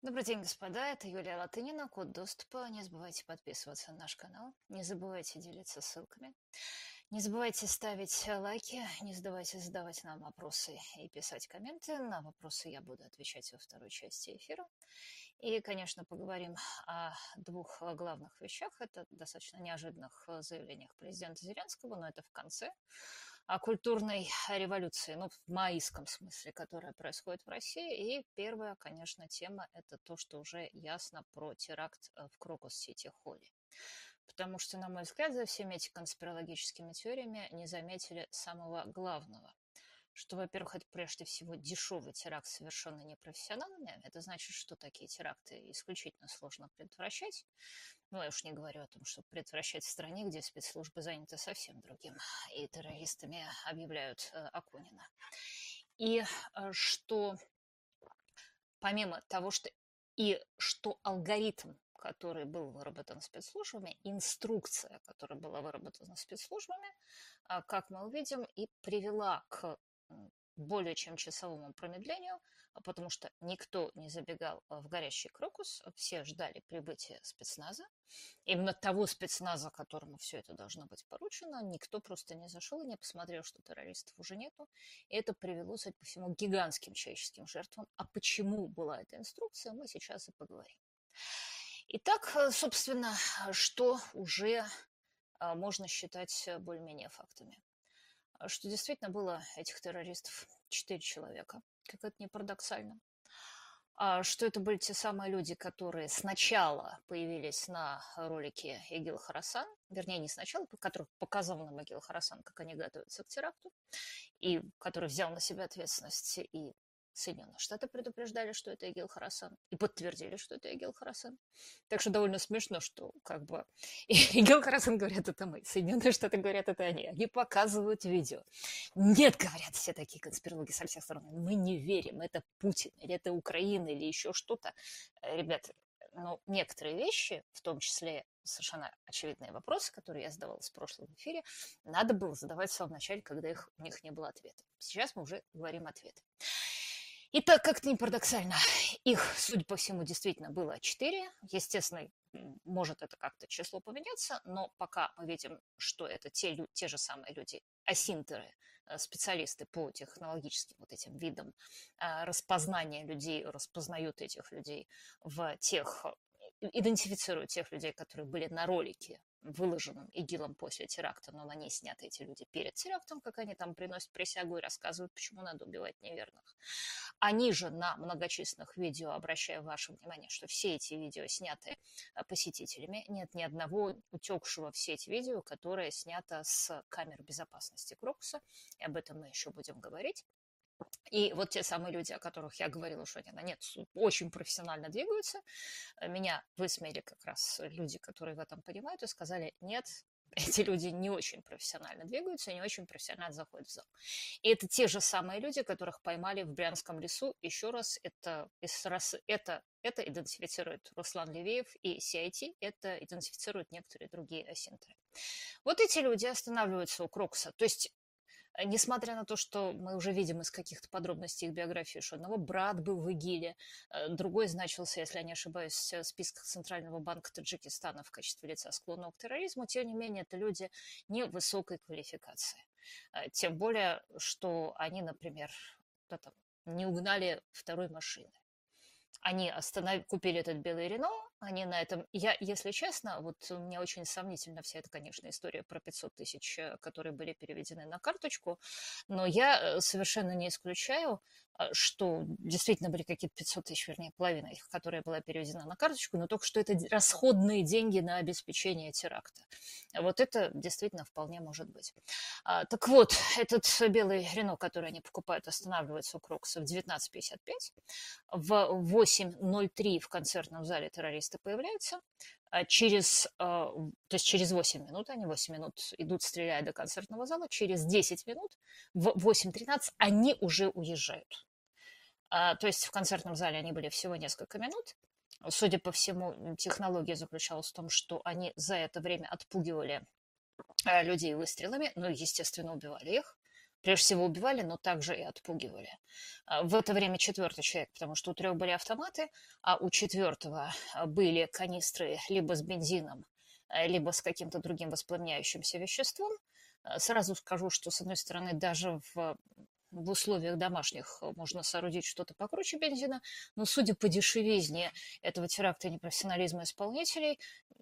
Добрый день, господа, это Юлия Латынина, код доступа. Не забывайте подписываться на наш канал, не забывайте делиться ссылками, не забывайте ставить лайки, не забывайте задавать нам вопросы и писать комменты. На вопросы я буду отвечать во второй части эфира. И, конечно, поговорим о двух главных вещах. Это достаточно неожиданных заявлениях президента Зеленского, но это в конце. О культурной революции, ну, в маоистском смысле, которая происходит в России. И первая, конечно, тема – это то, что уже ясно про теракт в Крокус-Сити-Холле. Потому что, на мой взгляд, за всеми этими конспирологическими теориями не заметили самого главного, что, во-первых, это прежде всего дешевый теракт, совершенно непрофессиональный. Это значит, что такие теракты исключительно сложно предотвращать. Ну, я уж не говорю о том, чтобы предотвращать в стране, где спецслужбы заняты совсем другим, и террористами объявляют Акунина. И что помимо того, что алгоритм, который был выработан спецслужбами, инструкция, которая была выработана спецслужбами, как мы увидим, и привела к более чем часовому промедлению, потому что никто не забегал в горящий Крокус, все ждали прибытия спецназа, именно того спецназа, которому все это должно быть поручено, никто просто не зашел и не посмотрел, что террористов уже нету. И это привело, судя по всему, к гигантским человеческим жертвам. А почему была эта инструкция, мы сейчас и поговорим. Итак, собственно, что уже можно считать более-менее фактами. Что действительно было этих террористов 4 человека, как это ни парадоксально. Что это были те самые люди, которые сначала появились на ролике Эгил Харасан, вернее, не сначала, которых показал нам Эгил Харасан, как они готовятся к теракту, и который взял на себя ответственность, и Соединенные Штаты предупреждали, что это Эгил Харасан, и подтвердили, что это Эгил Харасан. Так что довольно смешно, что как бы Эгил Харасан говорят, это мы, Соединенные Штаты говорят, это они. Они показывают видео. Нет, говорят все такие конспирологи со всех сторон, мы не верим, это Путин, или это Украина, или еще что-то. Ребята, но некоторые вещи, в том числе совершенно очевидные вопросы, которые я задавала в прошлом эфире, надо было задавать в самом начале, когда у них не было ответа. Сейчас мы уже говорим ответы. И так как-то не парадоксально, их, судя по всему, действительно было 4. Естественно, может это как-то число поменяться, но пока мы видим, что это те же самые люди, асинтеры, специалисты по технологическим вот этим видам распознания людей, распознают этих людей в тех, идентифицируют тех людей, которые были на ролике, выложенным ИГИЛом после теракта, но на ней сняты эти люди перед терактом, как они там приносят присягу и рассказывают, почему надо убивать неверных. Они же на многочисленных видео, обращаю ваше внимание, что все эти видео сняты посетителями. Нет ни одного утекшего в сеть видео, которое снято с камер безопасности Крокуса. И об этом мы еще будем говорить. И вот те самые люди, о которых я говорила, что они на нет очень профессионально двигаются, меня высмеяли как раз люди, которые в этом понимают, и сказали, нет, эти люди не очень профессионально двигаются, не очень профессионально заходят в зал. И это те же самые люди, которых поймали в Брянском лесу. Еще раз, это идентифицирует Руслан Левеев, и CIT это идентифицируют некоторые другие асинтеры. Вот эти люди останавливаются у Крокуса. То есть несмотря на то, что мы уже видим из каких-то подробностей их биографии, что одного брат был в ИГИЛе, другой значился, если я не ошибаюсь, в списках Центрального банка Таджикистана в качестве лица, склонного к терроризму, тем не менее, это люди невысокой квалификации. Тем более, что они, например, не угнали второй машины. Они купили этот белый Рено, они на этом... если честно, вот мне очень сомнительна вся эта, конечно, история про 500 тысяч, которые были переведены на карточку, но я совершенно не исключаю, что действительно были какие-то 500 тысяч, вернее, половина их, которая была переведена на карточку, но только что это расходные деньги на обеспечение теракта. Вот это действительно вполне может быть. Так вот, этот белый Рено, который они покупают, останавливается у Крокуса в 19:55. В 8:03 в концертном зале террористы появляются. То есть через 8 минут, они 8 минут идут, стреляя до концертного зала, через 10 минут, в 8:13 они уже уезжают. То есть в концертном зале они были всего несколько минут. Судя по всему, технология заключалась в том, что они за это время отпугивали людей выстрелами, ну, естественно, убивали их. прежде всего убивали, но также и отпугивали. В это время четвертый человек, потому что у трех были автоматы, а у четвертого были канистры либо с бензином, либо с каким-то другим воспламеняющимся веществом. Сразу скажу, что, с одной стороны, даже в условиях домашних можно соорудить что-то покруче бензина, но судя по дешевизне этого теракта и непрофессионализма исполнителей,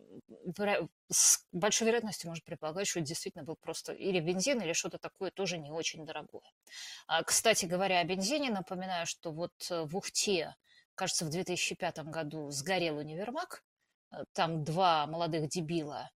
с большой вероятностью можно предполагать, что это действительно был просто или бензин, или что-то такое тоже не очень дорогое. Кстати говоря, о бензине, напоминаю, что вот в Ухте, кажется, в 2005 году сгорел универмаг, там два молодых дебила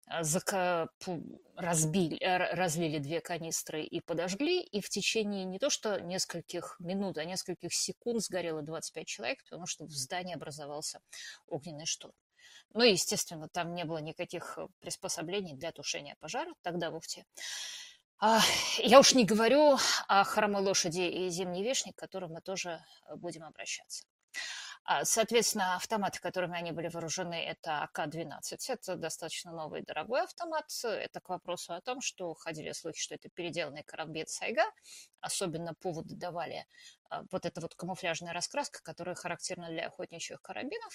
разлили две канистры и подожгли, и в течение не то что нескольких минут, а нескольких секунд сгорело 25 человек, потому что в здании образовался огненный шторм. Ну и, естественно, там не было никаких приспособлений для тушения пожара тогда в Ухте. Я уж не говорю о хромой лошади и зимней вишне, к которым мы тоже будем обращаться. Соответственно, автоматы, которыми они были вооружены, это АК-12. Это достаточно новый и дорогой автомат. Это к вопросу о том, что ходили слухи, что это переделанный карабин Сайга. Особенно поводы давали вот эта вот камуфляжная раскраска, которая характерна для охотничьих карабинов.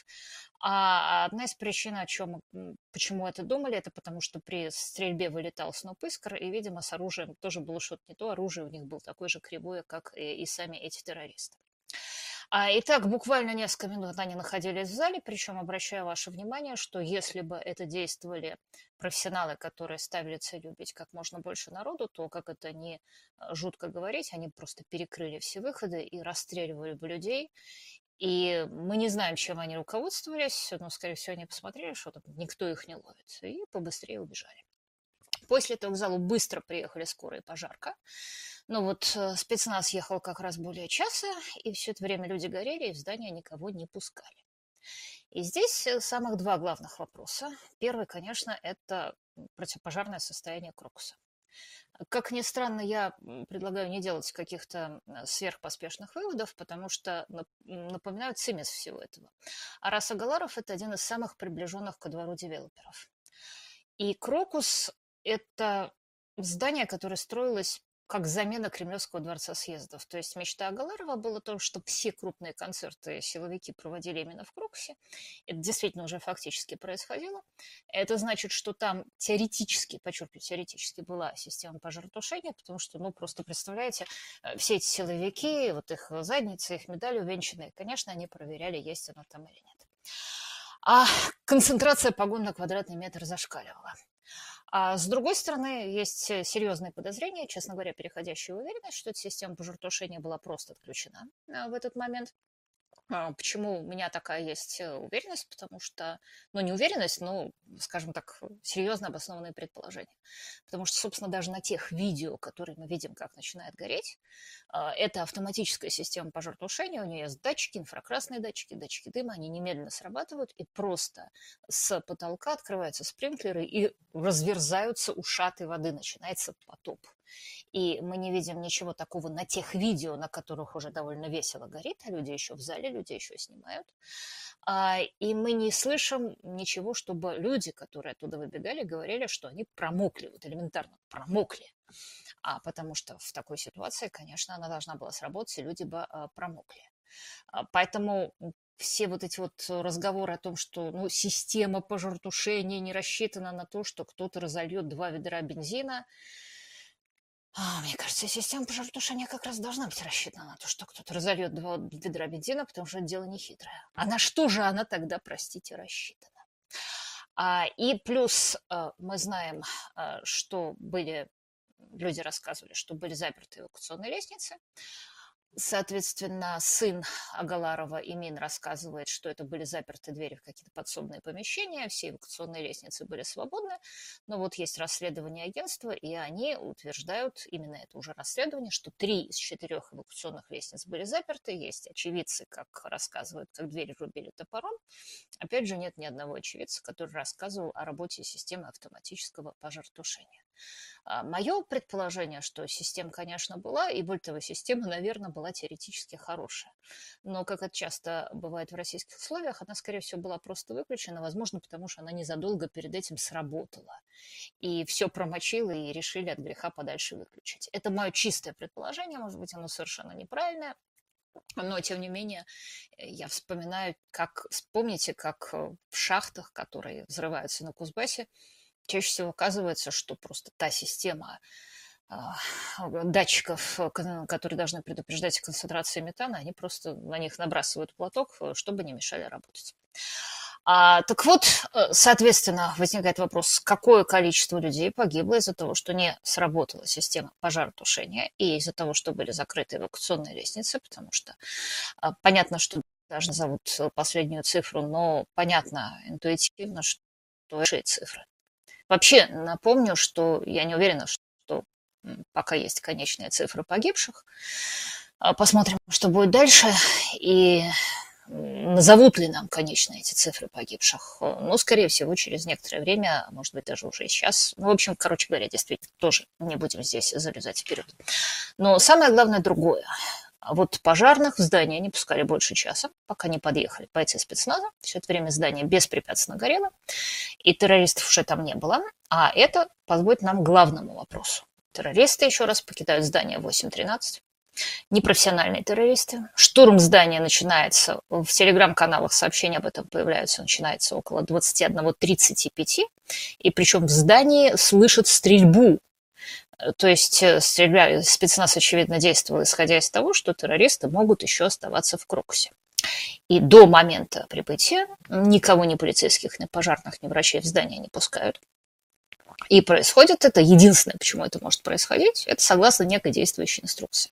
А одна из причин, почему это думали, это потому, что при стрельбе вылетал сноп искр, и, видимо, с оружием тоже было что-то не то. Оружие у них было такое же кривое, как и сами эти террористы. Итак, буквально несколько минут они находились в зале, причем обращаю ваше внимание, что если бы это действовали профессионалы, которые ставили целью убить как можно больше народу, то, как это не жутко говорить, они просто перекрыли все выходы и расстреливали бы людей. И мы не знаем, чем они руководствовались, но, скорее всего, они посмотрели, что там никто их не ловит, и побыстрее убежали. После этого к залу быстро приехали скорая и пожарка. Но вот спецназ ехал как раз более часа, и все это время люди горели, и в здание никого не пускали. И здесь самых два главных вопроса. Первый, конечно, это противопожарное состояние Крокуса. Как ни странно, я предлагаю не делать каких-то сверхпоспешных выводов, потому что напоминаю цимис всего этого. Арас Агаларов – это один из самых приближенных ко двору девелоперов. И Крокус – это здание, которое строилось как замена Кремлевского дворца съездов. То есть мечта Агаларова была то, чтобы все крупные концерты силовики проводили именно в Крокусе. Это действительно уже фактически происходило. Это значит, что там теоретически, подчеркиваю, теоретически была система пожаротушения, потому что, просто представляете, все эти силовики, вот их задницы, их медали увенчанные, конечно, они проверяли, есть она там или нет. А концентрация погон на квадратный метр зашкаливала. А с другой стороны, есть серьезные подозрения, честно говоря, переходящие в уверенность, что эта система пожаротушения была просто отключена в этот момент. Почему у меня такая есть уверенность? Потому что, не уверенность, но, скажем так, серьезно обоснованные предположения. Потому что, собственно, даже на тех видео, которые мы видим, как начинает гореть, это автоматическая система пожаротушения, у нее есть датчики, инфракрасные датчики, датчики дыма, они немедленно срабатывают, и просто с потолка открываются спринклеры и разверзаются ушаты воды, начинается потоп. И мы не видим ничего такого на тех видео, на которых уже довольно весело горит, а люди еще в зале, люди еще снимают. И мы не слышим ничего, чтобы люди, которые оттуда выбегали, говорили, что они промокли, вот элементарно промокли. Потому что в такой ситуации, конечно, она должна была сработать, и люди бы промокли. Поэтому все вот эти вот разговоры о том, что система пожаротушения не рассчитана на то, что кто-то разольет 2 ведра бензина, мне кажется, система пожаротушения как раз должна быть рассчитана на то, что кто-то разольет 2 ведра бензина, потому что это дело нехитрое. А на что же она тогда, простите, рассчитана? И плюс мы знаем, что люди рассказывали, что были заперты эвакуационные лестницы. Соответственно, сын Агаларова, Имин, рассказывает, что это были заперты двери в какие-то подсобные помещения, все эвакуационные лестницы были свободны. Но вот есть расследование агентства, и они утверждают, именно это уже расследование, что 3 из 4 эвакуационных лестниц были заперты. Есть очевидцы, как рассказывают, как двери рубили топором. Опять же, нет ни одного очевидца, который рассказывал о работе системы автоматического пожаротушения. Мое предположение, что система, конечно, была, и более того, система, наверное, была теоретически хорошая. Но, как это часто бывает в российских условиях, она, скорее всего, была просто выключена, возможно, потому что она незадолго перед этим сработала. И все промочило, и решили от греха подальше выключить. Это мое чистое предположение, может быть, оно совершенно неправильное. Но, тем не менее, я вспоминаю, помните, как в шахтах, которые взрываются на Кузбассе, чаще всего оказывается, что просто та система датчиков, которые должны предупреждать о концентрации метана, они просто на них набрасывают платок, чтобы не мешали работать. Так вот, соответственно, возникает вопрос, какое количество людей погибло из-за того, что не сработала система пожаротушения и из-за того, что были закрыты эвакуационные лестницы, потому что понятно, что даже назовут последнюю цифру, но понятно интуитивно, что большие цифры. Вообще напомню, что я не уверена, что пока есть конечные цифры погибших. Посмотрим, что будет дальше, и назовут ли нам конечные эти цифры погибших. Ну, скорее всего, через некоторое время, может быть, даже уже и сейчас. Ну, в общем, короче говоря, действительно, тоже не будем здесь залезать вперед. Но самое главное другое. Вот пожарных в здание не пускали больше часа, пока не подъехали бойцы спецназа. Все это время здание беспрепятственно горело, и террористов уже там не было. А это подводит нам к главному вопросу. Террористы, еще раз, покидают здание в 8:13. Непрофессиональные террористы. Штурм здания начинается, в телеграм-каналах сообщения об этом появляются, начинается около 21:35. И причем в здании слышат стрельбу. То есть спецназ, очевидно, действовал, исходя из того, что террористы могут еще оставаться в Крокусе. И до момента прибытия никого, ни полицейских, ни пожарных, ни врачей в здание не пускают. И происходит это, единственное, почему это может происходить, это согласно некой действующей инструкции.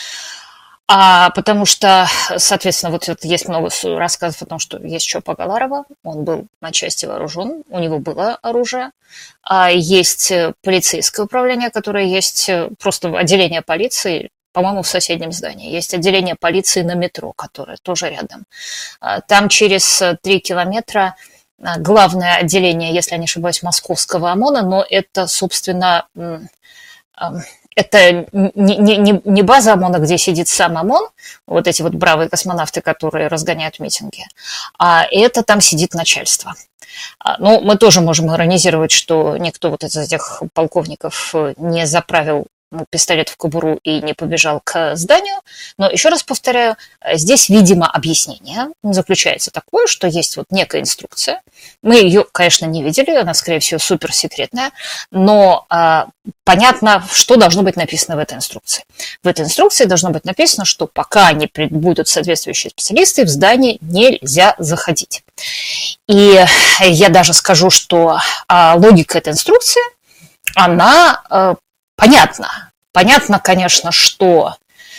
Потому что, соответственно, вот есть много рассказов о том, что есть что Погаларова, он был на части вооружен, у него было оружие, есть полицейское управление, которое есть просто отделение полиции, по-моему, в соседнем здании. Есть отделение полиции на метро, которое тоже рядом. Там через 3 километра главное отделение, если я не ошибаюсь, московского ОМОНа, но это, собственно, это не база ОМОНа, где сидит сам ОМОН, вот эти вот бравые космонавты, которые разгоняют митинги, а это там сидит начальство. Ну, мы тоже можем иронизировать, что никто вот из этих полковников не заправил пистолет в кобуру и не побежал к зданию. Но еще раз повторяю, здесь, видимо, объяснение заключается такое, что есть вот некая инструкция. Мы ее, конечно, не видели, она, скорее всего, суперсекретная, но понятно, что должно быть написано в этой инструкции. В этой инструкции должно быть написано, что пока не прибудут соответствующие специалисты, в здание нельзя заходить. И я даже скажу, что логика этой инструкции, она понятна. Понятно, конечно, что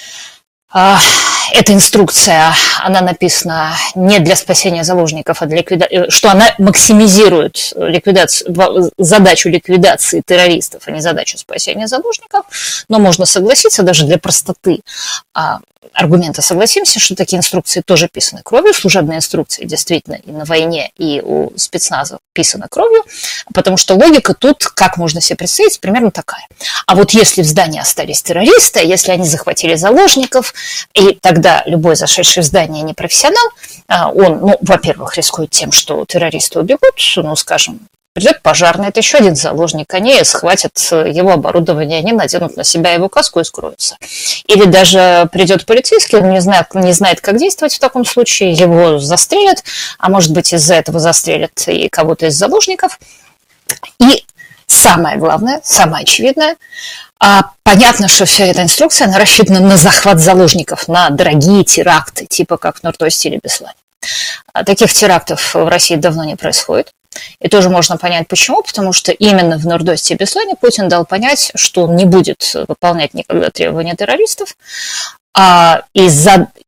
эта инструкция, она написана не для спасения заложников, а для ликвидации, что она максимизирует задачу ликвидации террористов, а не задачу спасения заложников. Но можно согласиться, даже для простоты аргумента согласимся, что такие инструкции тоже писаны кровью. Служебные инструкции действительно и на войне, и у спецназа писаны кровью, потому что логика тут, как можно себе представить, примерно такая. А вот если в здании остались террористы, если они захватили заложников, и тогда любой зашедший в здание непрофессионал, он, ну, во-первых, рискует тем, что террористы убегут, ну, скажем, придет пожарный, это еще один заложник, они схватят его оборудование, они наденут на себя его каску и скроются. Или даже придет полицейский, он не знает, как действовать в таком случае, его застрелят, а может быть из-за этого застрелят и кого-то из заложников. И самое главное, самое очевидное, понятно, что вся эта инструкция, она рассчитана на захват заложников, на дорогие теракты, типа как в Норд-Осте или Беслане. Таких терактов в России давно не происходит. И тоже можно понять, почему, потому что именно в Норд-Осте и Беслане Путин дал понять, что он не будет выполнять никогда требования террористов,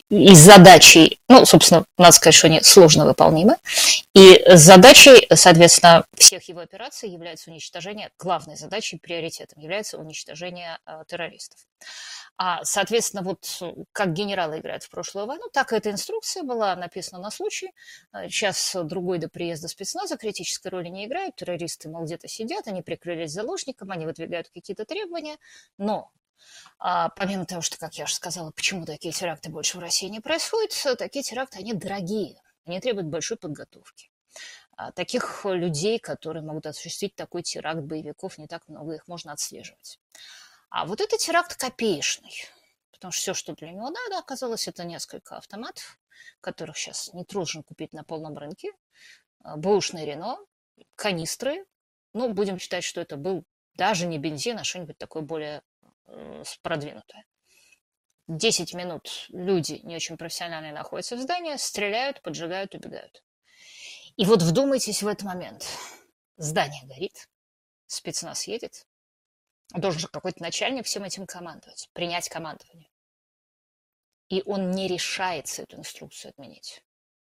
и задачей, ну, собственно, надо сказать, что они сложно выполнимы, и задачей, соответственно, всех его операций является уничтожение, главной задачей, приоритетом является уничтожение террористов. Соответственно, вот как генералы играют в прошлую войну, так и эта инструкция была написана на случай. Сейчас другой до приезда спецназа критической роли не играют. Террористы, мол, где-то сидят, они прикрылись заложником, они выдвигают какие-то требования. Но помимо того, что, как я уже сказала, почему такие теракты больше в России не происходят, такие теракты, они дорогие, они требуют большой подготовки. Таких людей, которые могут осуществить такой теракт боевиков, не так много, их можно отслеживать. А вот этот теракт копеечный, потому что все, что для него надо, оказалось, это несколько автоматов, которых сейчас не трудно купить на полном рынке, бэушное Рено, канистры. Ну, будем считать, что это был даже не бензин, а что-нибудь такое более продвинутое. 10 минут люди не очень профессиональные находятся в здании, стреляют, поджигают, убегают. И вот вдумайтесь в этот момент. Здание горит, спецназ едет, должен же какой-то начальник всем этим командовать, принять командование. И он не решается эту инструкцию отменить.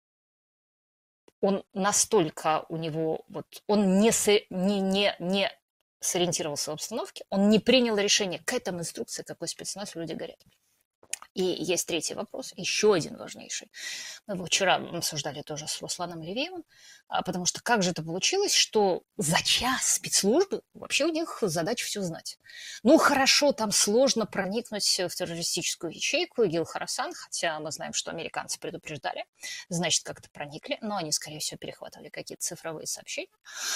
Он настолько у него, вот, он не сориентировался в обстановке, он не принял решение к этому инструкции, какой спецназ люди горят. И есть третий вопрос, еще один важнейший. Мы его вчера обсуждали тоже с Русланом Левиевым, потому что как же это получилось, что за час спецслужбы, вообще у них задача все знать. Ну, хорошо, там сложно проникнуть в террористическую ячейку ИГИЛ Хорасан, хотя мы знаем, что американцы предупреждали, значит, как-то проникли, но они, скорее всего, перехватывали какие-то цифровые сообщения.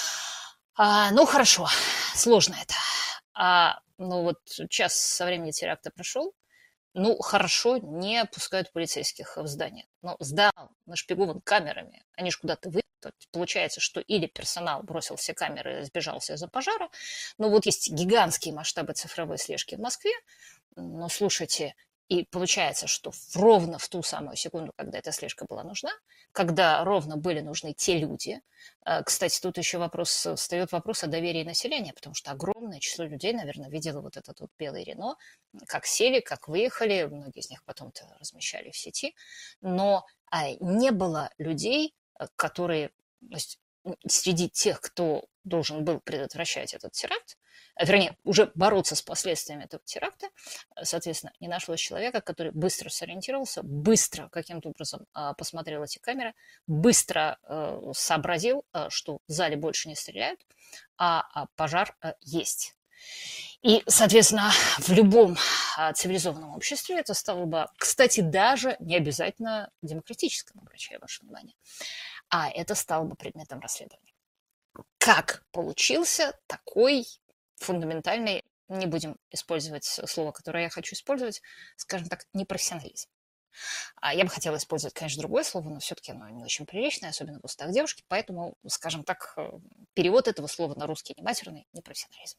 Ну, хорошо, сложно это. Ну, вот час со времени теракта прошел, ну, хорошо, не пускают полицейских в здание. Но сдал, нашпигован камерами. Они же куда-то выйдут. Получается, что или персонал бросил все камеры и сбежался из-за пожара. Но вот есть гигантские масштабы цифровой слежки в Москве. Но слушайте, и получается, что ровно в ту самую секунду, когда эта слежка была нужна, когда ровно были нужны те люди. Кстати, тут еще встает вопрос о доверии населения, потому что огромное число людей, наверное, видело вот этот вот белый Рено, как сели, как выехали, многие из них потом-то размещали в сети, но не было людей, которые, то есть, среди тех, кто должен был предотвращать этот теракт, вернее, уже бороться с последствиями этого теракта, соответственно, не нашлось человека, который быстро сориентировался, быстро каким-то образом посмотрел эти камеры, быстро сообразил, что в зале больше не стреляют, а пожар есть. И, соответственно, в любом цивилизованном обществе это стало бы, кстати, даже не обязательно демократическим, обращаю ваше внимание, а это стало бы предметом расследования. Как получился такой фундаментальный, не будем использовать слово, которое я хочу использовать, скажем так, непрофессионализм. Я бы хотела использовать, конечно, другое слово, но все-таки оно не очень приличное, особенно в устах девушки, поэтому, скажем так, перевод этого слова на русский нематерный – непрофессионализм.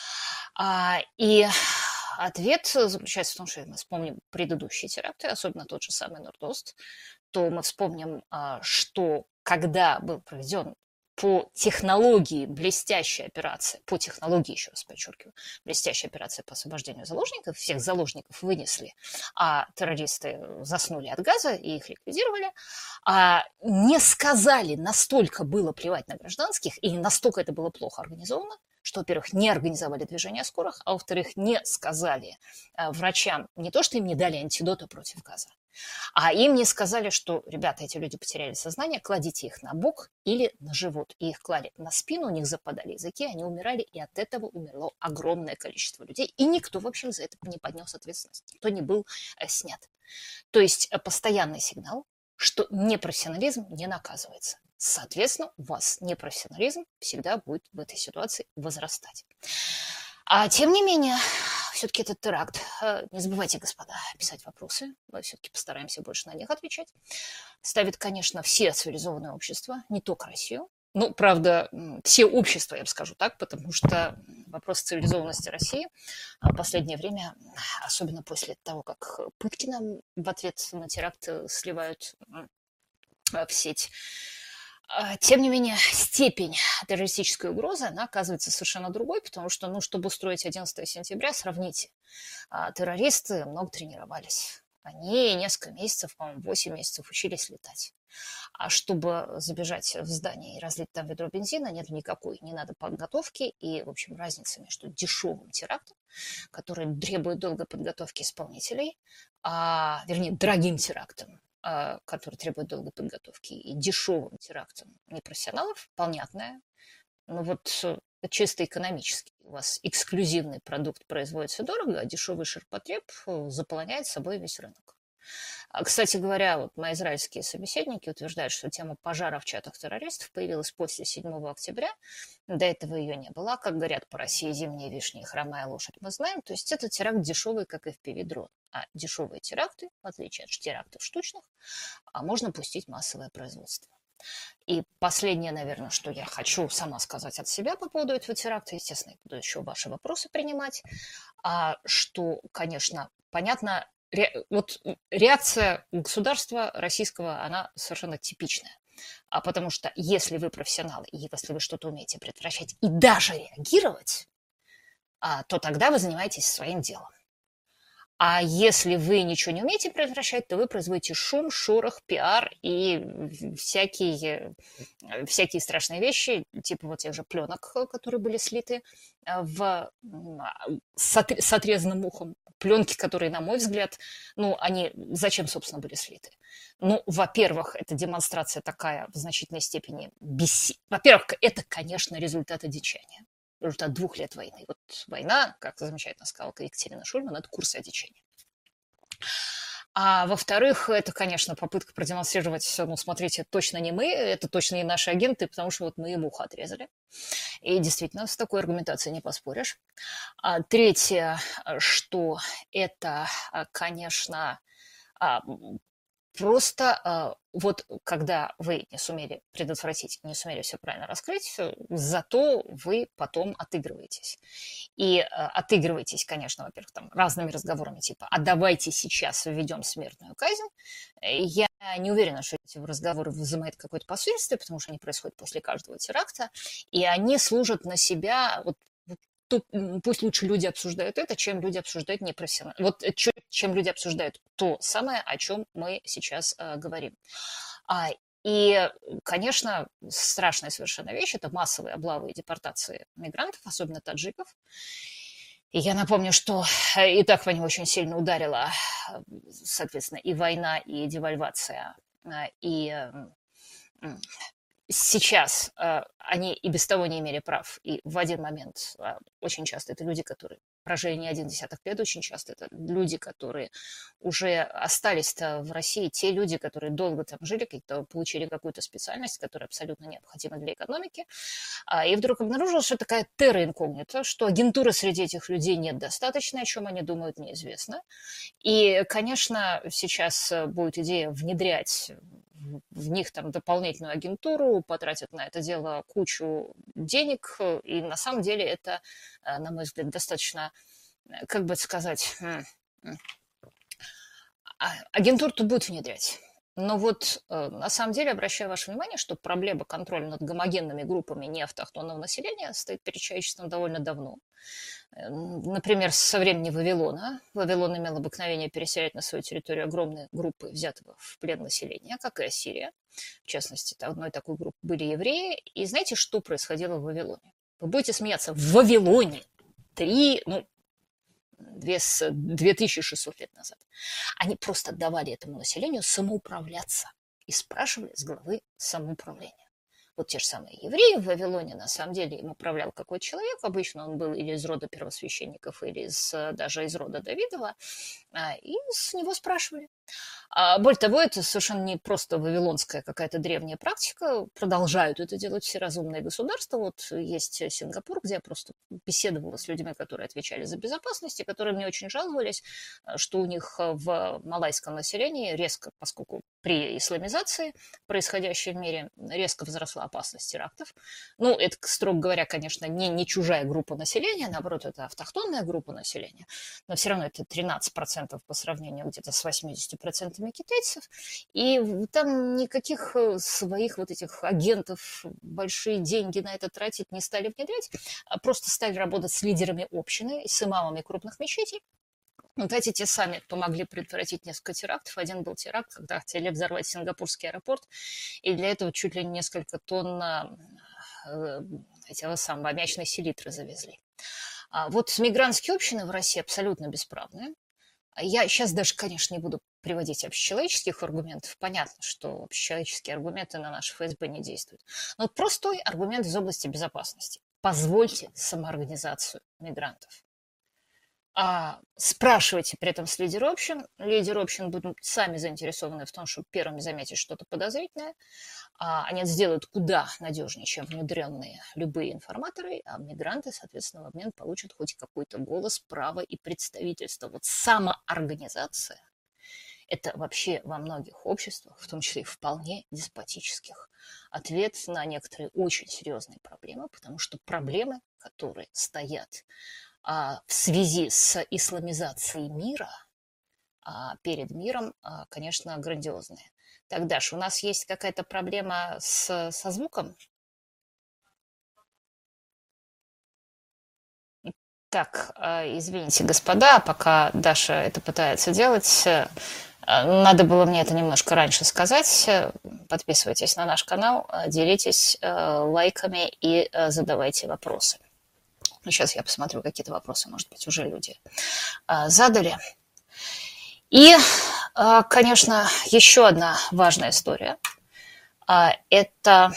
И ответ заключается в том, что если мы вспомним предыдущие теракты, особенно тот же самый Норд-Ост, то мы вспомним, что когда был проведен по технологии блестящая операция, по технологии, еще раз подчеркиваю, блестящая операция по освобождению заложников, всех заложников вынесли, а террористы заснули от газа и их ликвидировали, не сказали, настолько было плевать на гражданских, и настолько это было плохо организовано, что, во-первых, не организовали движение скорых, а во-вторых, не сказали врачам не то, что им не дали антидота против газа, а им не сказали, что, ребята, эти люди потеряли сознание, кладите их на бок или на живот. И их клали на спину, у них западали языки, они умирали, и от этого умерло огромное количество людей. И никто, в общем, за это не поднес ответственность, никто не был снят. То есть постоянный сигнал, что непрофессионализм не наказывается. Соответственно, у вас непрофессионализм всегда будет в этой ситуации возрастать. Тем не менее, все-таки этот теракт, не забывайте, господа, писать вопросы, мы все-таки постараемся больше на них отвечать, ставит, конечно, все цивилизованные общества, не только Россию. Ну, правда, все общества, я бы скажу так, потому что вопрос цивилизованности России в последнее время, особенно после того, как пытки нам в ответ на теракт сливают в сеть, тем не менее, степень террористической угрозы, она оказывается совершенно другой, потому что, чтобы устроить 11 сентября, сравните, террористы много тренировались. Они несколько месяцев, по-моему, 8 месяцев учились летать. А чтобы забежать в здание и разлить там ведро бензина, нет никакой, не надо подготовки. И, в общем, разница между дешевым терактом, который требует долгой подготовки исполнителей, вернее, дорогим терактом, который требует долгой подготовки, и дешевым терактом непрофессионалов, понятная. Но вот чисто экономически. У вас эксклюзивный продукт производится дорого, а дешевый ширпотреб заполоняет собой весь рынок. Кстати говоря, вот мои израильские собеседники утверждают, что тема пожара в чатах террористов появилась после 7 октября. До этого ее не было. Как говорят по России, зимние вишни и хромая лошадь мы знаем. То есть это теракт дешевый, как FPV-дрон. А дешевые теракты, в отличие от терактов штучных, можно пустить в массовое производство. И последнее, наверное, что я хочу сама сказать от себя по поводу этого теракта, естественно, я буду еще ваши вопросы принимать, что, конечно, понятно, вот реакция государства российского, она совершенно типичная. Потому что если вы профессионалы, и если вы что-то умеете предотвращать и даже реагировать, то тогда вы занимаетесь своим делом. А если вы ничего не умеете предотвращать, то вы производите шум, шорох, пиар и всякие страшные вещи, типа вот тех же пленок, которые были слиты с отрезанным ухом. Пленки, которые, на мой взгляд, они зачем, собственно, были слиты? Во-первых, это демонстрация такая в значительной степени Во-первых, это, конечно, результат одичания. Результат 2 лет войны. Вот война, как замечательно сказала Екатерина Шульман, это курс одичения. А во-вторых, это, конечно, попытка продемонстрировать, смотрите, точно не мы, это точно не наши агенты, потому что вот мы им ухо отрезали. И действительно, с такой аргументацией не поспоришь. Третье, что это, конечно, просто вот когда вы не сумели предотвратить, не сумели все правильно раскрыть, зато вы потом отыгрываетесь. И отыгрываетесь, конечно, во-первых, там разными разговорами, типа, а давайте сейчас введем смертную казнь. Я не уверена, что эти разговоры вызывают какое-то последствие, потому что они происходят после каждого теракта, и они служат на себя, пусть лучше люди обсуждают это, чем люди обсуждают непрофессионально. Чем люди обсуждают то самое, о чем мы сейчас говорим. И, конечно, страшная совершенно вещь – это массовые облавы и депортации мигрантов, особенно таджиков. И я напомню, что и так по ним очень сильно ударила, соответственно, и война, и девальвация, и сейчас они и без того не имели прав. И в один момент очень часто это люди, которые прожили не 1 десяток лет, очень часто это люди, которые уже остались-то в России, те люди, которые долго там жили, получили какую-то специальность, которая абсолютно необходима для экономики. И вдруг обнаружилось, что такая терра инкогнита, что агентуры среди этих людей нет достаточно, о чем они думают, неизвестно. И, конечно, сейчас будет идея внедрять в них там дополнительную агентуру, потратят на это дело кучу денег, и на самом деле это, на мой взгляд, достаточно, как бы сказать, агентуру-то будет внедрять. Но вот на самом деле обращаю ваше внимание, что проблема контроля над гомогенными группами неавтохтонного населения стоит перед человечеством довольно давно. Например, со времени Вавилона. Вавилон имел обыкновение переселять на свою территорию огромные группы взятого в плен населения, как и Ассирия. В частности, одной такой группой были евреи. И знаете, что происходило в Вавилоне? Вы будете смеяться. В Вавилоне 2600 лет назад. Они просто давали этому населению самоуправляться и спрашивали с главы самоуправления. Вот те же самые евреи в Вавилоне, на самом деле, им управлял какой-то человек, обычно он был или из рода первосвященников, или даже из рода Давидова, и с него спрашивали. Более того, это совершенно не просто вавилонская какая-то древняя практика, продолжают это делать все разумные государства. Вот есть Сингапур, где я просто беседовала с людьми, которые отвечали за безопасность, и которые мне очень жаловались, что у них в малайском населении резко, поскольку при исламизации, происходящей в мире, резко возросла опасность терактов. Это, строго говоря, конечно, не чужая группа населения, наоборот, это автохтонная группа населения, но все равно это 13% по сравнению где-то с 80% китайцев, и там никаких своих вот этих агентов большие деньги на это тратить не стали внедрять, а просто стали работать с лидерами общины, с имамами крупных мечетей, Вот эти те сами помогли предотвратить несколько терактов. Один был теракт, когда хотели взорвать Сингапурский аэропорт, и для этого чуть ли не несколько тонн э, этого самого аммиачной селитры завезли. А вот мигрантские общины в России абсолютно бесправные. Я сейчас даже, конечно, не буду приводить общечеловеческих аргументов. Понятно, что общечеловеческие аргументы на наш ФСБ не действуют. Но вот простой аргумент из области безопасности. Позвольте самоорганизацию мигрантов. Спрашивайте при этом с лидеров общин. Лидеры общин будут сами заинтересованы в том, чтобы первыми заметить что-то подозрительное. Они это сделают куда надежнее, чем внедренные любые информаторы, а мигранты, соответственно, в обмен получат хоть какой-то голос, право и представительство. Вот самоорганизация – это вообще во многих обществах, в том числе и вполне деспотических, ответ на некоторые очень серьезные проблемы, потому что проблемы, которые стоят в связи с исламизацией мира, перед миром, конечно, грандиозные. Так, Даш, у нас есть какая-то проблема со звуком? Так, извините, господа, пока Даша это пытается делать, надо было мне это немножко раньше сказать. Подписывайтесь на наш канал, делитесь лайками и задавайте вопросы. Сейчас я посмотрю, какие-то вопросы, может быть, уже люди задали. И, конечно, еще одна важная история. Это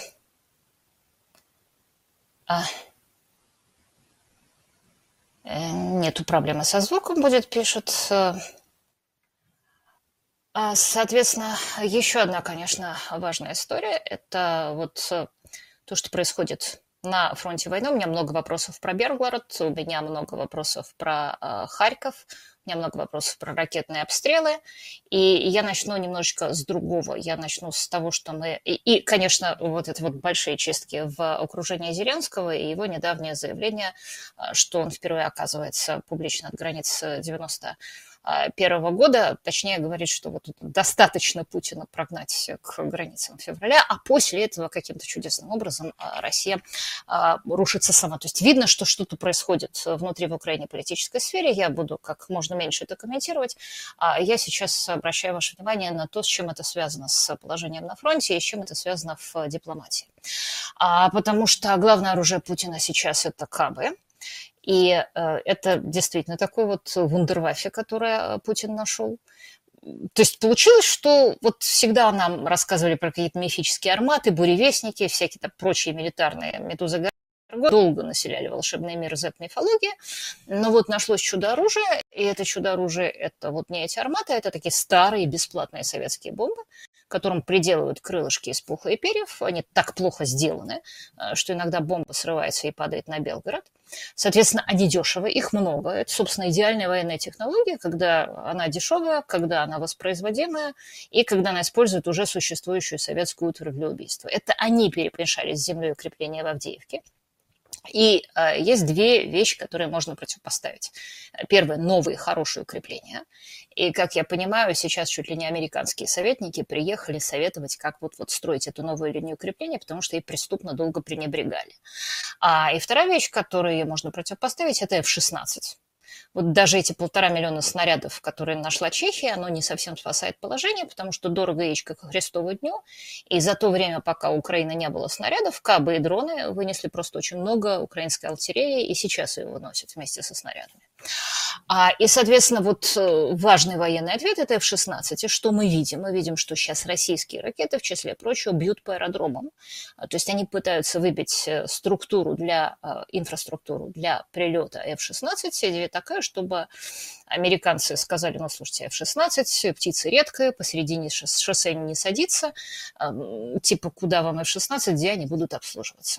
нету проблемы со звуком, будет, пишут. Соответственно, еще одна, конечно, важная история. Это вот то, что происходит на фронте войны. У меня много вопросов про Белгород, у меня много вопросов про Харьков, у меня много вопросов про ракетные обстрелы. И я начну немножечко с другого. Я начну с того, что мы... И, конечно, вот это вот большие чистки в окружении Зеленского и его недавнее заявление, что он впервые оказывается публично от границ 91 года, точнее говорит, что вот достаточно Путина прогнать к границам февраля, а после этого каким-то чудесным образом Россия рушится сама. То есть видно, что что-то происходит внутри в Украине политической сфере. Я буду как можно меньше это комментировать. Я сейчас обращаю ваше внимание на то, с чем это связано с положением на фронте и с чем это связано в дипломатии. Потому что главное оружие Путина сейчас это КБ. И это действительно такой вот вундерваффе, которое Путин нашел. То есть получилось, что вот всегда нам рассказывали про какие-то мифические арматы, буревестники, всякие там прочие милитарные медузы, долго населяли волшебный мир Z-мифологии, но вот нашлось чудо-оружие, и это чудо-оружие – это вот не эти арматы, это такие старые бесплатные советские бомбы, которым приделывают крылышки из пуха и перьев. Они так плохо сделаны, что иногда бомба срывается и падает на Белгород. Соответственно, они дешевые, их много. Это, собственно, идеальная военная технология, когда она дешевая, когда она воспроизводимая и когда она использует уже существующую советскую утварь для убийства. Это они перемешались с землей укрепления в Авдеевке. И есть две вещи, которые можно противопоставить. Первое – новые хорошие укрепления. И, как я понимаю, сейчас чуть ли не американские советники приехали советовать, как вот строить эту новую линию укрепления, потому что ей преступно долго пренебрегали. И вторая вещь, которую можно противопоставить, это F-16. Вот даже эти 1,5 миллиона снарядов, которые нашла Чехия, оно не совсем спасает положение, потому что дорого яичко ко Христову дню. И за то время, пока у Украины не было снарядов, кабы и дроны вынесли просто очень много украинской артиллерии, и сейчас ее выносят вместе со снарядами. И, соответственно, вот важный военный ответ – это F-16. И что мы видим? Мы видим, что сейчас российские ракеты, в числе прочего, бьют по аэродромам. То есть они пытаются выбить инфраструктуру для прилета F-16. Идея такая, чтобы американцы сказали: ну, слушайте, F-16, птица редкая, посередине шоссе не садится, типа, куда вам F-16, где они будут обслуживаться.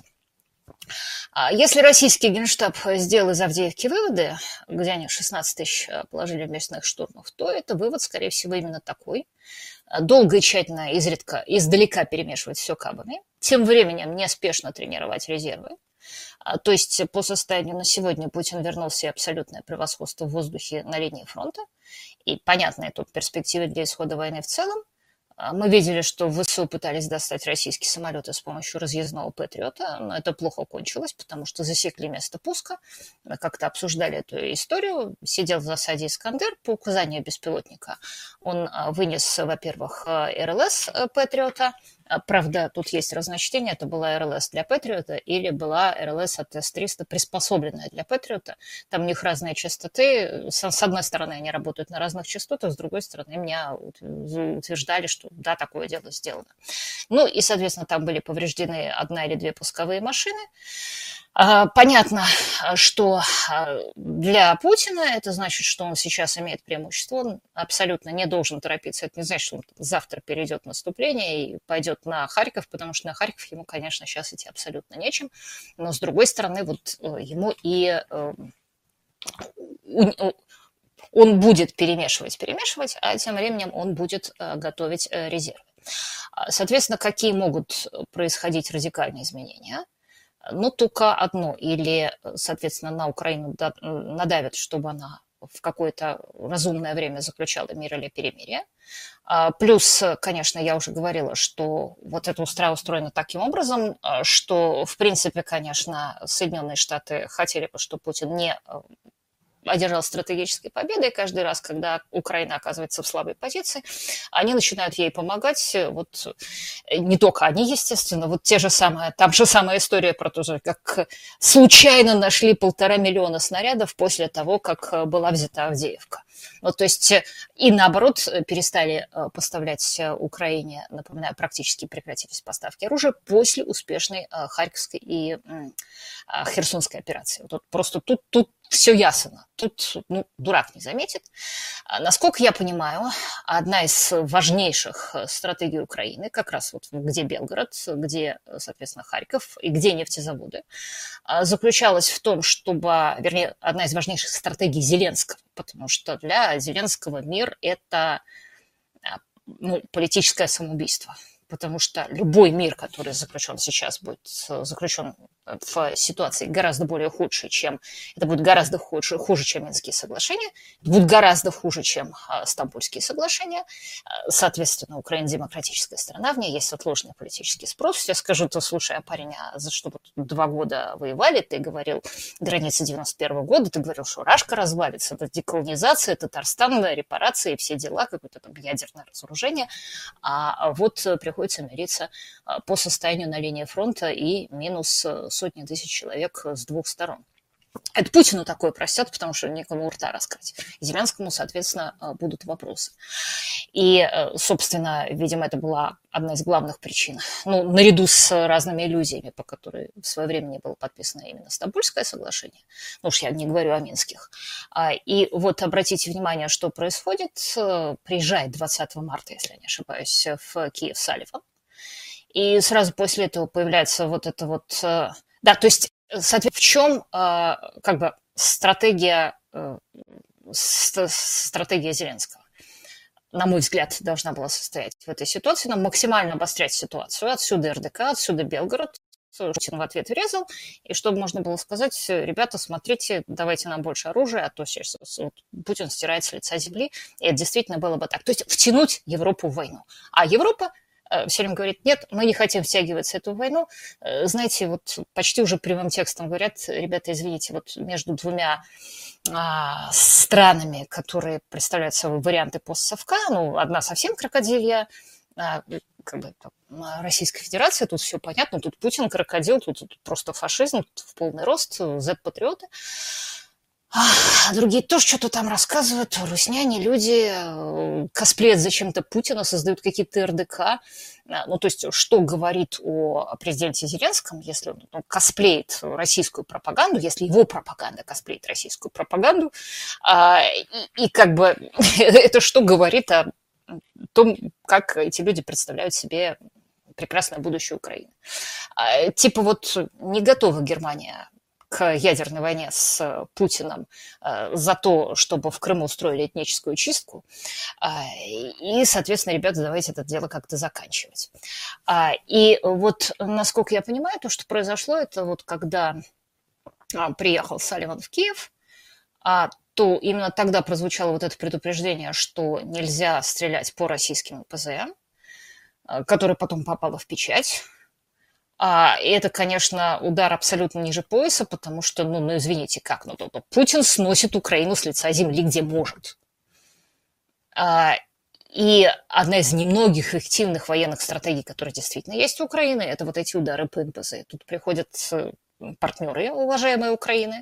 Если российский генштаб сделал из Авдеевки выводы, где они 16 тысяч положили в мясных штурмов, то это вывод, скорее всего, именно такой. Долго и тщательно, издалека перемешивать все кабами. Тем временем неспешно тренировать резервы. То есть по состоянию на сегодня Путин вернул себе абсолютное превосходство в воздухе на линии фронта. И понятные тут перспективы для исхода войны в целом. Мы видели, что в ВСУ пытались достать российские самолеты с помощью разъездного «Патриота», но это плохо кончилось, потому что засекли место пуска. Мы как-то обсуждали эту историю. Сидел в засаде «Искандер» по указанию беспилотника. Он вынес, во-первых, РЛС «Патриота». Правда, тут есть разночтение, это была РЛС для «Патриота» или была РЛС от С-300, приспособленная для «Патриота». Там у них разные частоты. С одной стороны, они работают на разных частотах, с другой стороны, меня утверждали, что да, такое дело сделано. Ну и, соответственно, там были повреждены одна или две пусковые машины. Понятно, что для Путина это значит, что он сейчас имеет преимущество. Он абсолютно не должен торопиться. Это не значит, что он завтра перейдет в наступление и пойдет на Харьков, потому что на Харьков ему, конечно, сейчас идти абсолютно нечем. Но, с другой стороны, вот ему и он будет перемешивать, а тем временем он будет готовить резервы. Соответственно, какие могут происходить радикальные изменения? Ну, только одно. Или, соответственно, на Украину надавят, чтобы она в какое-то разумное время заключала мир или перемирие. Плюс, конечно, я уже говорила, что вот это устроено таким образом, что, в принципе, конечно, Соединенные Штаты хотели бы, чтобы Путин не одержал стратегической победой. Каждый раз, когда Украина оказывается в слабой позиции, они начинают ей помогать. Вот не только они, естественно, вот те же самые, там же самая история про то же, как случайно нашли 1,5 миллиона снарядов после того, как была взята Авдеевка. Ну, то есть и наоборот перестали поставлять Украине, напоминаю, практически прекратились поставки оружия после успешной Харьковской и Херсонской операции. Вот просто тут все ясно. Тут дурак не заметит. Насколько я понимаю, одна из важнейших стратегий Украины, как раз вот где Белгород, где, соответственно, Харьков и где нефтезаводы, заключалась в том, чтобы, вернее, одна из важнейших стратегий Зеленского, потому что для Зеленского мир – это политическое самоубийство. Потому что любой мир, который заключен сейчас, будет заключен в ситуации гораздо более худшей, чем... Это будет гораздо хуже, чем Минские соглашения, будет гораздо хуже, чем Стамбульские соглашения. Соответственно, Украина демократическая страна, в ней есть отложенный политический спрос. Я скажу, то слушай, парень, за что вы 2 года воевали? Ты говорил границы 91 года, ты говорил, что Рашка развалится, это деколонизация, Татарстан, репарации, все дела, какое-то там ядерное разоружение. А вот приходится мириться по состоянию на линии фронта и минус сотни тысяч человек с 2 сторон. Это Путину такое простят, потому что некому у рта раскрыть. Зеленскому, соответственно, будут вопросы. И, собственно, видимо, это была одна из главных причин. Ну, наряду с разными иллюзиями, по которой в свое время не было подписано именно Стамбульское соглашение. Ну уж я не говорю о минских. И вот обратите внимание, что происходит. Приезжает 20 марта, если я не ошибаюсь, в Киев Салливан. И сразу после этого появляется вот это вот... Да, то есть, соответственно, в чем как бы стратегия Зеленского? На мой взгляд, должна была состоять в этой ситуации, нам максимально обострять ситуацию. Отсюда РДК, отсюда Белгород. Путин в ответ врезал, и чтобы можно было сказать, ребята, смотрите, давайте нам больше оружия, а то сейчас вот Путин стирает с лица земли, и это действительно было бы так. То есть втянуть Европу в войну. А Европа все время говорит, нет, мы не хотим втягиваться в эту войну. Знаете, вот почти уже прямым текстом говорят, ребята, извините, вот между двумя странами, которые представляют собой варианты постсовка, ну, одна совсем крокодилья, как бы Российская Федерация, тут все понятно, тут Путин крокодил, тут просто фашизм, тут в полный рост, Z-патриоты. А другие тоже что-то там рассказывают, русняне, люди, косплеят зачем-то Путина, создают какие-то РДК. Ну, то есть, что говорит о президенте Зеленском, если он косплеет российскую пропаганду, если его пропаганда косплеит российскую пропаганду, и как бы это что говорит о том, как эти люди представляют себе прекрасное будущее Украины. Типа вот не готова Германия к ядерной войне с Путиным за то, чтобы в Крыму устроили этническую чистку. И, соответственно, ребята, давайте это дело как-то заканчивать. И вот, насколько я понимаю, то, что произошло, это вот когда приехал Салливан в Киев, то именно тогда прозвучало вот это предупреждение, что нельзя стрелять по российским ПЗМ. которая потом попала в печать. И это, конечно, удар абсолютно ниже пояса, потому что, ну извините, как, Путин сносит Украину с лица земли, где может. И одна из немногих эффективных военных стратегий, которые действительно есть у Украины, это вот эти удары по НПЗ. Тут приходят партнеры, уважаемые Украины,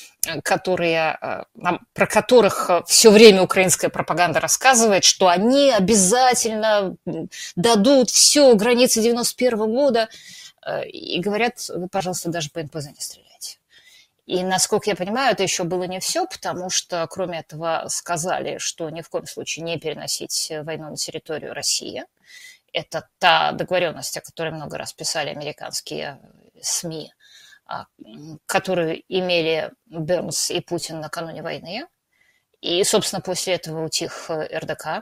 про которых все время украинская пропаганда рассказывает, что они обязательно дадут все границы 91 года, и говорят, вы, пожалуйста, даже по НПЗ не стреляйте. И, насколько я понимаю, это еще было не все, потому что, кроме этого, сказали, что ни в коем случае не переносить войну на территорию России. Это та договоренность, о которой много раз писали американские СМИ, которую имели Бернс и Путин накануне войны. И, собственно, после этого утих РДК.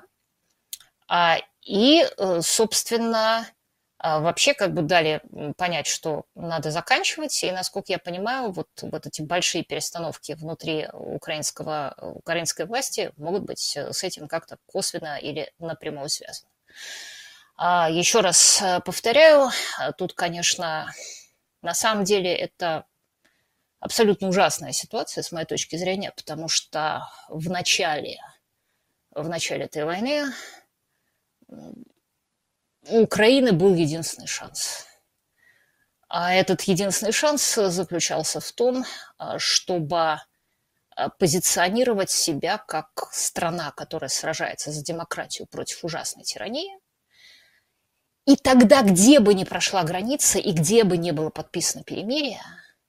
И, собственно, вообще как бы дали понять, что надо заканчивать. И, насколько я понимаю, вот эти большие перестановки внутри украинской власти могут быть с этим как-то косвенно или напрямую связаны. Еще раз повторяю, тут, конечно, на самом деле это абсолютно ужасная ситуация, с моей точки зрения, потому что в начале этой войны у Украины был единственный шанс. А этот единственный шанс заключался в том, чтобы позиционировать себя как страна, которая сражается за демократию против ужасной тирании. И тогда, где бы ни прошла граница и где бы ни было подписано перемирие,